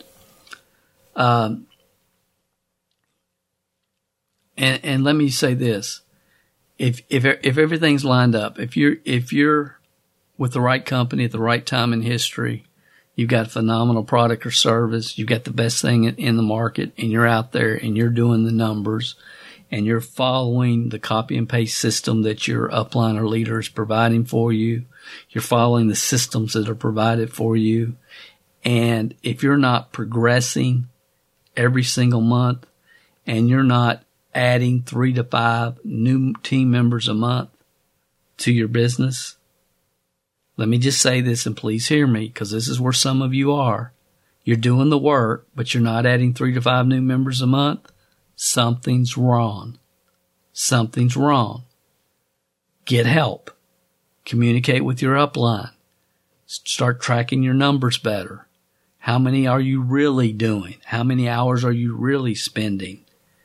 And let me say this. If everything's lined up, if you're with the right company at the right time in history, you've got a phenomenal product or service, you've got the best thing in the market, and you're out there and you're doing the numbers, and you're following the copy and paste system that your upline or leader is providing for you. You're following the systems that are provided for you. And if you're not progressing every single month, and you're not adding 3 to 5 new team members a month to your business, let me just say this, and please hear me, because this is where some of you are. You're doing the work, but you're not adding 3 to 5 new members a month. Something's wrong. Something's wrong. Get help. Communicate with your upline. Start tracking your numbers better. How many are you really doing? How many hours are you really spending?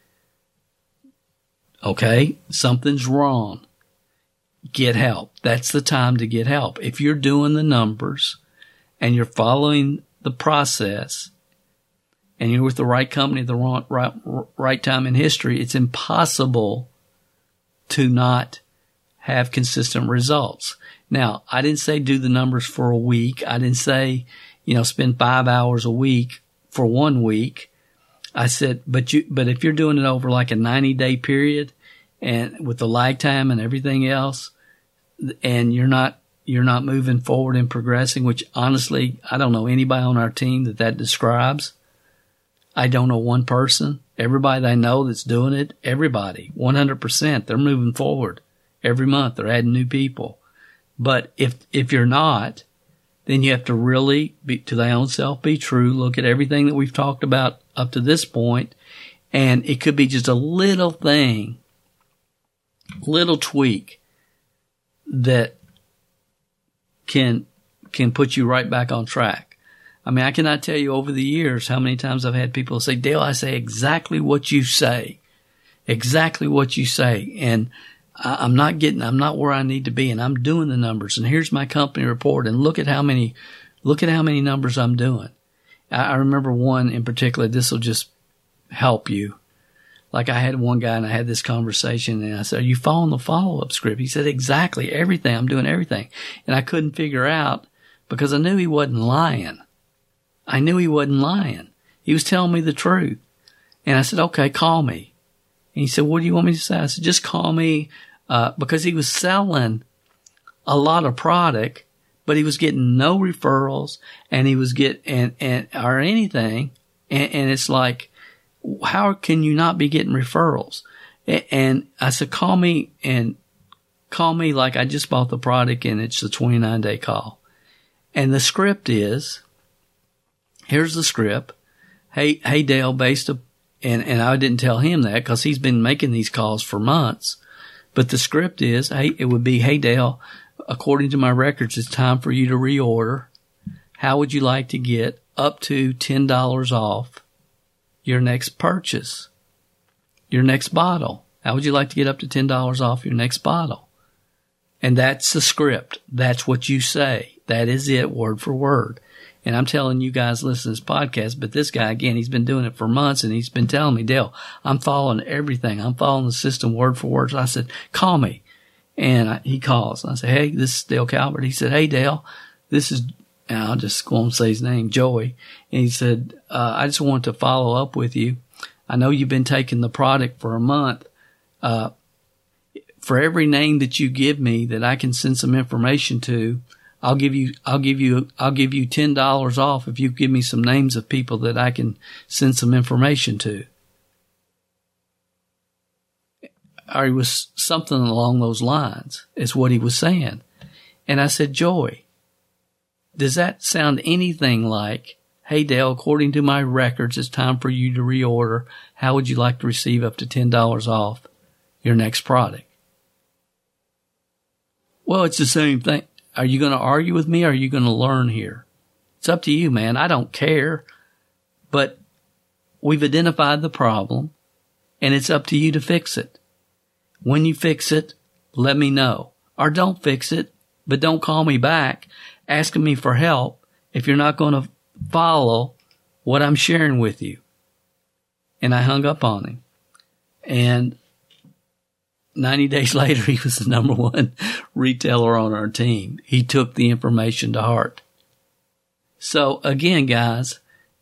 Okay? Something's wrong. Get help. That's the time to get help. If you're doing the numbers and you're following the process and you're with the right company at the right time in history, it's impossible to not have consistent results. Now, I didn't say do the numbers for a week. I didn't say, spend 5 hours a week for 1 week. I said, but if you're doing it over like a 90-day period and with the lag time and everything else, and you're not moving forward and progressing, which honestly, I don't know anybody on our team that describes. I don't know one person. Everybody that I know that's doing it, everybody, 100%, they're moving forward. Every month they're adding new people. But if you're not, then you have to really be to thy own self, be true, look at everything that we've talked about up to this point, and it could be just a little thing, little tweak that can put you right back on track. I mean, I cannot tell you over the years how many times I've had people say, Dale, I say exactly what you say. Exactly what you say. And I'm not where I need to be, and I'm doing the numbers, and here's my company report, and look at how many numbers I'm doing. I remember one in particular, this will just help you. Like I had one guy and I had this conversation and I said, are you following the follow-up script? He said, exactly, everything. I'm doing everything. And I couldn't figure out because I knew he wasn't lying. He was telling me the truth. And I said, okay, call me. And he said, what do you want me to say? I said, just call me, because he was selling a lot of product, but he was getting no referrals and he was or anything. And it's like, how can you not be getting referrals? And I said, call me like I just bought the product and it's a 29-day call. And the script is, here's the script. Hey Dale, and I didn't tell him that because he's been making these calls for months. But the script is, it would be, hey Dale, according to my records, it's time for you to reorder. How would you like to get up to $10 off your next purchase, your next bottle? How would you like to get up to $10 off your next bottle? And that's the script. That's what you say. That is it, word for word. And I'm telling you guys listen to this podcast, but this guy, again, he's been doing it for months and he's been telling me, Dale, I'm following everything. I'm following the system word for word. So I said, call me. And he calls. I said, hey, this is Dale Calvert. He said, hey, Dale, this is, and I'll just go and say his name, Joey. And he said, I just want to follow up with you. I know you've been taking the product for a month. for every name that you give me that I can send some information to, I'll give you $10 off if you give me some names of people that I can send some information to. Or it was something along those lines is what he was saying. And I said, Joey, does that sound anything like, hey, Dale, according to my records, it's time for you to reorder. How would you like to receive up to $10 off your next product? Well, it's the same thing. Are you going to argue with me or are you going to learn here? It's up to you, man. I don't care. But we've identified the problem and it's up to you to fix it. When you fix it, let me know. Or don't fix it, but don't call me back asking me for help if you're not going to follow what I'm sharing with you. And I hung up on him. And 90 days later, he was the number one retailer on our team. He took the information to heart. So again, guys,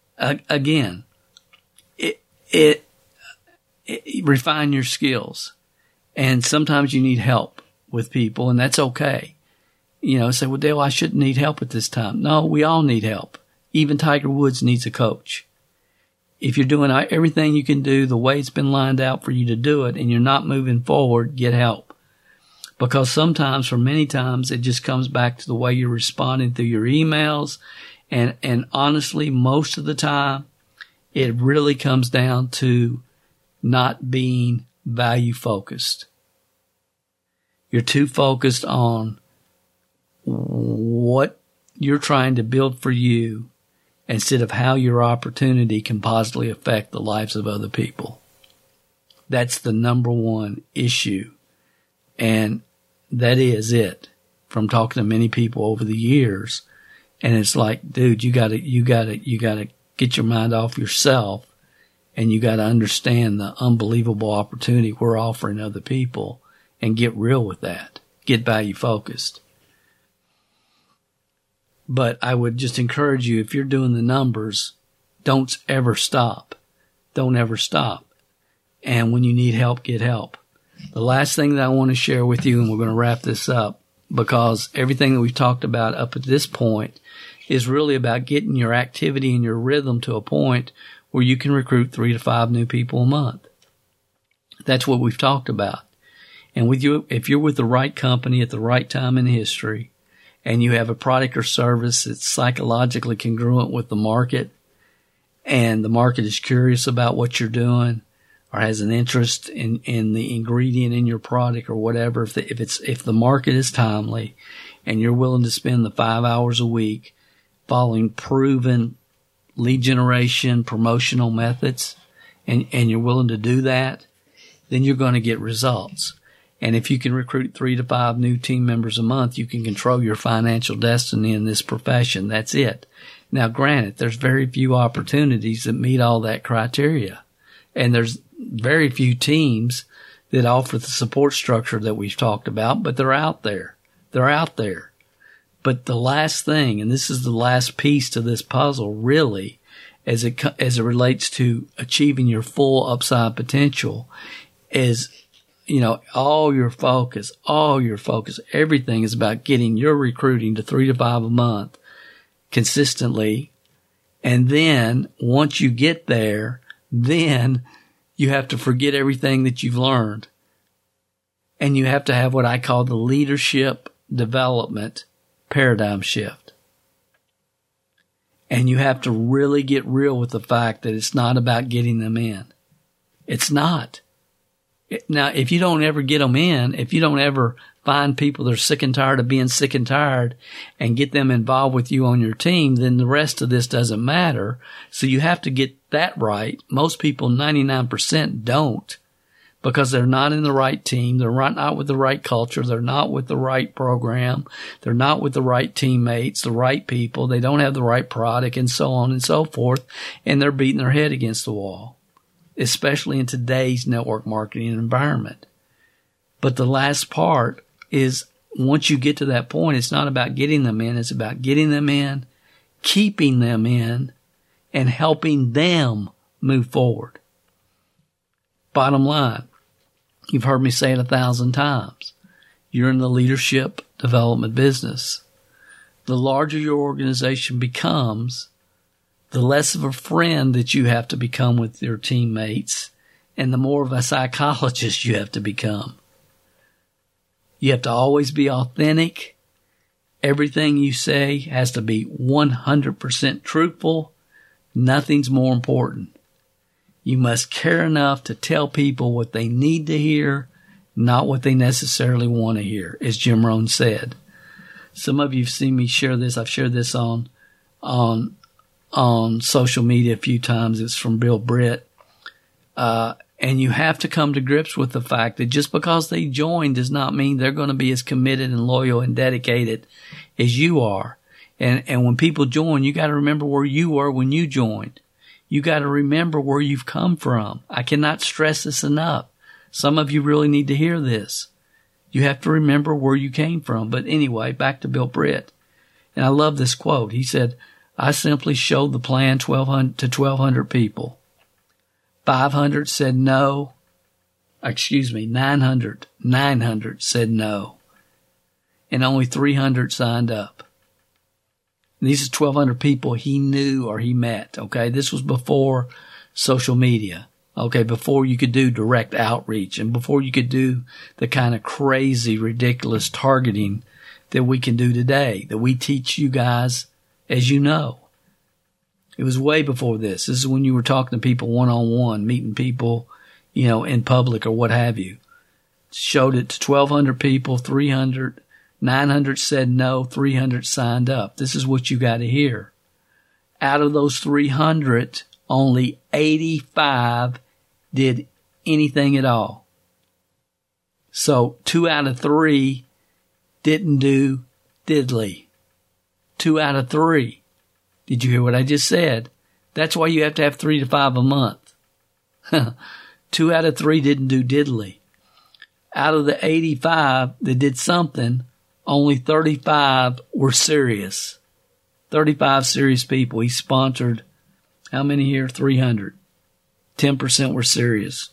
refine your skills. And sometimes you need help with people, and that's okay. Say, well, Dale, I shouldn't need help at this time. No, we all need help. Even Tiger Woods needs a coach. If you're doing everything you can do the way it's been lined out for you to do it and you're not moving forward, get help. Because sometimes, for many times, it just comes back to the way you're responding through your emails. And honestly, most of the time, it really comes down to not being value focused. You're too focused on what you're trying to build for you instead of how your opportunity can positively affect the lives of other people. That's the number one issue. And that is it from talking to many people over the years. And it's like, dude, you gotta get your mind off yourself and you gotta understand the unbelievable opportunity we're offering other people and get real with that. Get value focused. But I would just encourage you, if you're doing the numbers, don't ever stop. Don't ever stop. And when you need help, get help. The last thing that I want to share with you, and we're going to wrap this up, because everything that we've talked about up at this point is really about getting your activity and your rhythm to a point where you can recruit 3 to 5 new people a month. That's what we've talked about. And with you, if you're with the right company at the right time in history, and you have a product or service that's psychologically congruent with the market, and the market is curious about what you're doing, or has an interest in the ingredient in your product or whatever, if the market is timely, and you're willing to spend the 5 hours a week following proven lead generation promotional methods, and you're willing to do that, then you're going to get results. And if you can recruit 3 to 5 new team members a month, you can control your financial destiny in this profession. That's it. Now, granted, there's very few opportunities that meet all that criteria. And there's very few teams that offer the support structure that we've talked about, but they're out there. They're out there. But the last thing, and this is the last piece to this puzzle, really, as it relates to achieving your full upside potential, is all your focus, everything is about getting your recruiting to 3 to 5 a month consistently. And then once you get there, then you have to forget everything that you've learned. And you have to have what I call the leadership development paradigm shift. And you have to really get real with the fact that it's not about getting them in. It's not. Now, if you don't ever get them in, if you don't ever find people that are sick and tired of being sick and tired and get them involved with you on your team, then the rest of this doesn't matter. So you have to get that right. Most people, 99%, don't, because they're not in the right team. They're not with the right culture. They're not with the right program. They're not with the right teammates, the right people. They don't have the right product, and so on and so forth. And they're beating their head against the wall, especially in today's network marketing environment. But the last part is, once you get to that point, it's not about getting them in. It's about getting them in, keeping them in, and helping them move forward. Bottom line, You've heard me say it 1,000 times. You're in the leadership development business. The larger your organization becomes, the less of a friend that you have to become with your teammates, and the more of a psychologist you have to become. You have to always be authentic. Everything you say has to be 100% truthful. Nothing's more important. You must care enough to tell people what they need to hear, not what they necessarily want to hear, as Jim Rohn said. Some of you have seen me share this. I've shared this on social media a few times. It's from Bill Britt. And you have to come to grips with the fact that just because they join does not mean they're going to be as committed and loyal and dedicated as you are. And when people join, you got to remember where you were when you joined. You got to remember where you've come from. I cannot stress this enough. Some of you really need to hear this. You have to remember where you came from. But anyway, back to Bill Britt. And I love this quote. He said, I simply showed the plan to 1,200 people. 500 said no. 900 said no. And only 300 signed up. And these are 1,200 people he knew or he met. Okay. This was before social media. Okay. Before you could do direct outreach and before you could do the kind of crazy, ridiculous targeting that we can do today, that we teach you guys, as you know. It was way before this. This is when you were talking to people one-on-one, meeting people, in public or what have you. Showed it to 1,200 people, 900 said no, 300 signed up. This is what you got to hear. Out of those 300, only 85 did anything at all. So 2 out of 3 didn't do diddly. 2 out of 3. Did you hear what I just said? That's why you have to have 3 to 5 a month. 2 out of 3 didn't do diddly. Out of the 85 that did something, only 35 were serious. 35 serious people. He sponsored, how many here? 300. 10% were serious.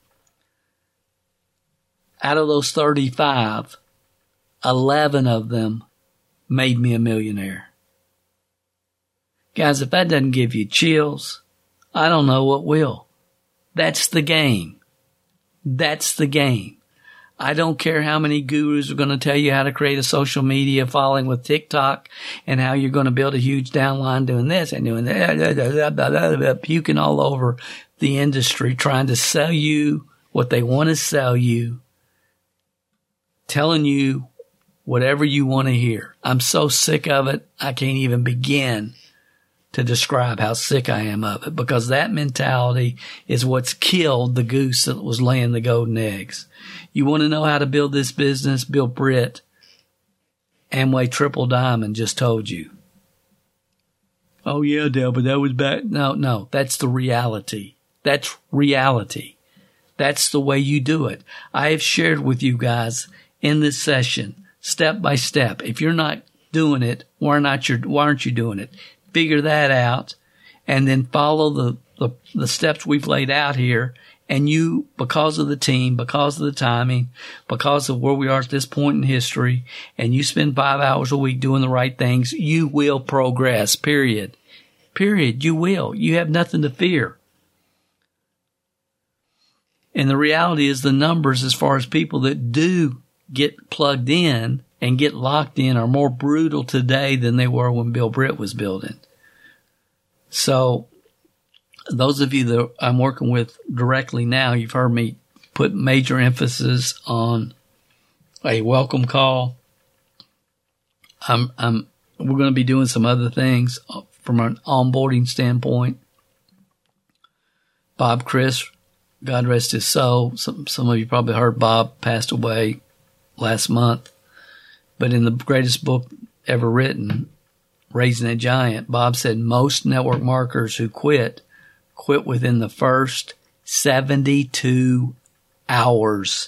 Out of those 35, 11 of them made me a millionaire. Guys, if that doesn't give you chills, I don't know what will. That's the game. That's the game. I don't care how many gurus are going to tell you how to create a social media following with TikTok and how you're going to build a huge downline doing this and doing that, puking all over the industry, trying to sell you what they want to sell you, telling you whatever you want to hear. I'm so sick of it, I can't even begin to describe how sick I am of it, because that mentality is what's killed the goose that was laying the golden eggs. You want to know how to build this business? Bill Britt, Amway Triple Diamond, just told you. Oh yeah, Dale, but that was bad. No, that's the reality. That's reality. That's the way you do it. I have shared with you guys in this session, step by step. If you're not doing it, why aren't you doing it? Figure that out and then follow the steps we've laid out here. And you, because of the team, because of the timing, because of where we are at this point in history, and you spend 5 hours a week doing the right things, you will progress, period. Period. You will. You have nothing to fear. And the reality is the numbers as far as people that do get plugged in and get locked in are more brutal today than they were when Bill Britt was building. So those of you that I'm working with directly now, you've heard me put major emphasis on a welcome call. We're going to be doing some other things from an onboarding standpoint. Bob Chris, God rest his soul. Some of you probably heard Bob passed away last month. But in the greatest book ever written, Raising a Giant, Bob said most network marketers who quit within the first 72 hours.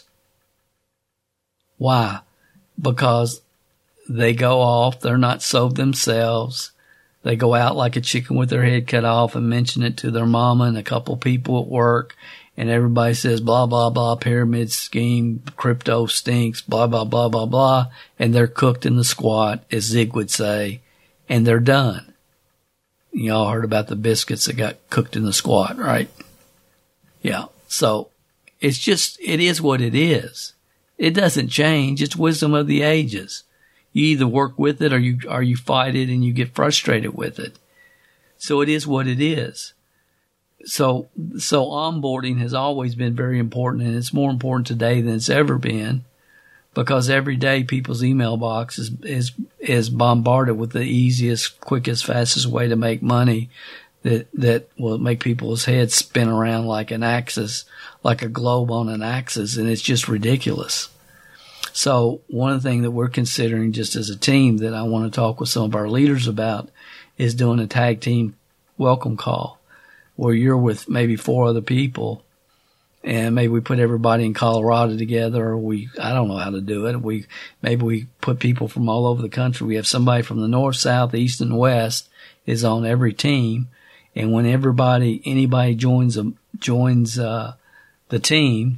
Why? Because they go off, they're not sold themselves. They go out like a chicken with their head cut off and mention it to their mama and a couple people at work, and everybody says blah, blah, blah, pyramid scheme, crypto stinks, blah, blah, blah, blah, blah, and they're cooked in the squat, as Zig would say, and they're done. You all heard about the biscuits that got cooked in the squat, right? Yeah. So it is what it is. It doesn't change. It's wisdom of the ages. You either work with it or you fight it and you get frustrated with it. So it is what it is. So onboarding has always been very important, and it's more important today than it's ever been, because every day people's email box is bombarded with the easiest, quickest, fastest way to make money that will make people's heads spin around like an axis, like a globe on an axis, and it's just ridiculous. So one thing that we're considering just as a team that I want to talk with some of our leaders about is doing a tag team welcome call, where you're with maybe 4 other people, and maybe we put everybody in Colorado together, or I don't know how to do it. Maybe we put people from all over the country. We have somebody from the north, south, east, and west is on every team. And when anybody joins the team,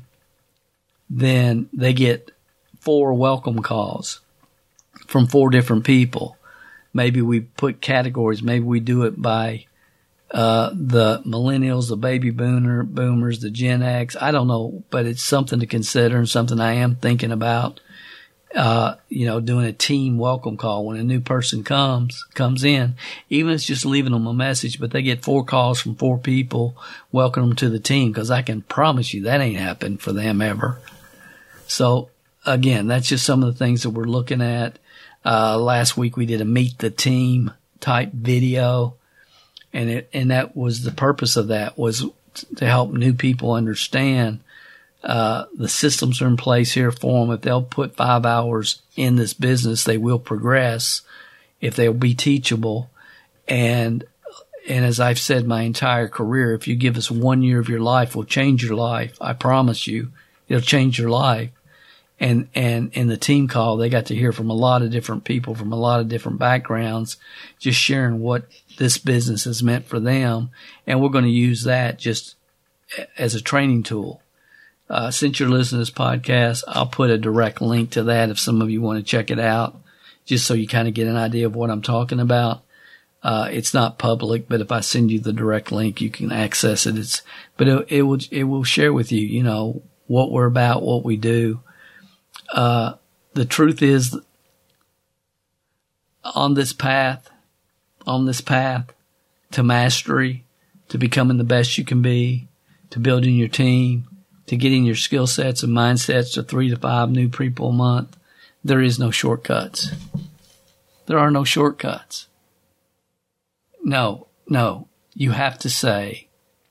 then they get 4 welcome calls from 4 different people. Maybe we put categories. Maybe we do it by the millennials, the baby boomers, the Gen X. I don't know, but it's something to consider and something I am thinking about. Doing a team welcome call when a new person comes in, even if it's just leaving them a message, but they get 4 calls from 4 people, welcome them to the team, because I can promise you that ain't happened for them ever. So again, that's just some of the things that we're looking at. Last week we did a meet the team type video. And that was the purpose of that, was to help new people understand the systems are in place here for them. If they'll put 5 hours in this business, they will progress. If they'll be teachable, and as I've said my entire career, if you give us 1 year of your life, we'll change your life. I promise you, it'll change your life. And in the team call, they got to hear from a lot of different people from a lot of different backgrounds, just sharing what this business has meant for them. And we're going to use that just as a training tool. Since you're listening to this podcast, I'll put a direct link to that if some of you want to check it out, just so you kind of get an idea of what I'm talking about. It's not public, but if I send you the direct link, you can access it. It will share with you, what we're about, what we do. The truth is, on this path to mastery, to becoming the best you can be, to building your team, to getting your skill sets and mindsets to 3 to 5 new people a month, there is no shortcuts. There are no shortcuts. No. You have to say,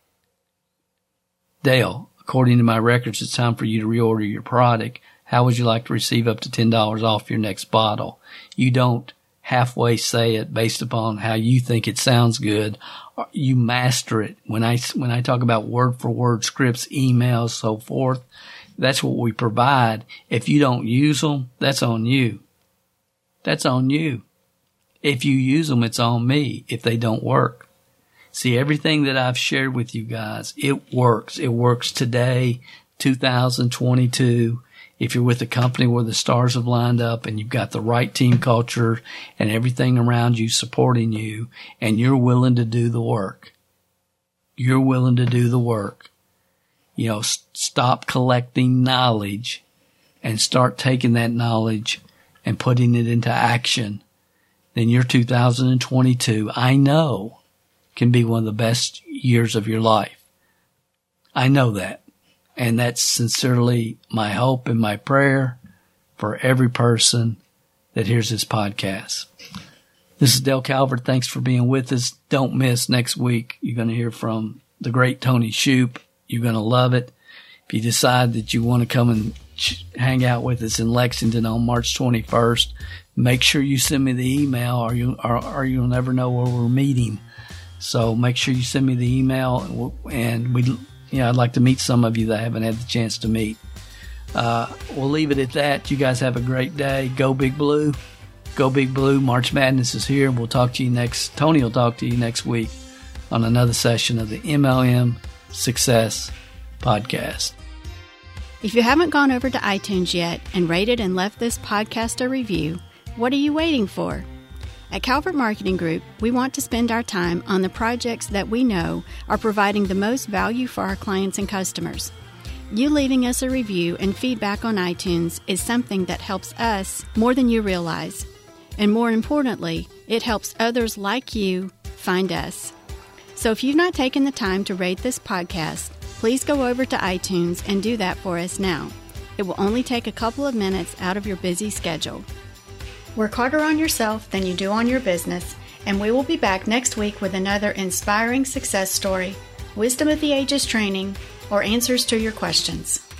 Dale, according to my records, it's time for you to reorder your product. How would you like to receive up to $10 off your next bottle? You don't halfway say it based upon how you think it sounds good. You master it. When I talk about word for word scripts, emails, so forth, that's what we provide. If you don't use them, that's on you. That's on you. If you use them, it's on me if they don't work. See, everything that I've shared with you guys, it works. It works today, 2022. If you're with a company where the stars have lined up and you've got the right team culture and everything around you supporting you, and you're willing to do the work. You're willing to do the work. Stop collecting knowledge and start taking that knowledge and putting it into action. Then your 2022, I know, can be one of the best years of your life. I know that. And that's sincerely my hope and my prayer for every person that hears this podcast. This is Dale Calvert. Thanks for being with us. Don't miss next week. You're going to hear from the great Tony Shoup. You're going to love it. If you decide that you want to come and hang out with us in Lexington on March 21st, make sure you send me the email or you'll never know where we're meeting. So make sure you send me the email, and I'd like to meet some of you that I haven't had the chance to meet. We'll leave it at that. You guys have a great day. Go Big Blue. Go Big Blue. March Madness is here. We'll talk to you Tony will talk to you next week on another session of the MLM Success podcast. If you haven't gone over to iTunes yet and rated and left this podcast a review, what are you waiting for? At Calvert Marketing Group, we want to spend our time on the projects that we know are providing the most value for our clients and customers. You leaving us a review and feedback on iTunes is something that helps us more than you realize. And more importantly, it helps others like you find us. So if you've not taken the time to rate this podcast, please go over to iTunes and do that for us now. It will only take a couple of minutes out of your busy schedule. Work harder on yourself than you do on your business, and we will be back next week with another inspiring success story, wisdom of the ages training, or answers to your questions.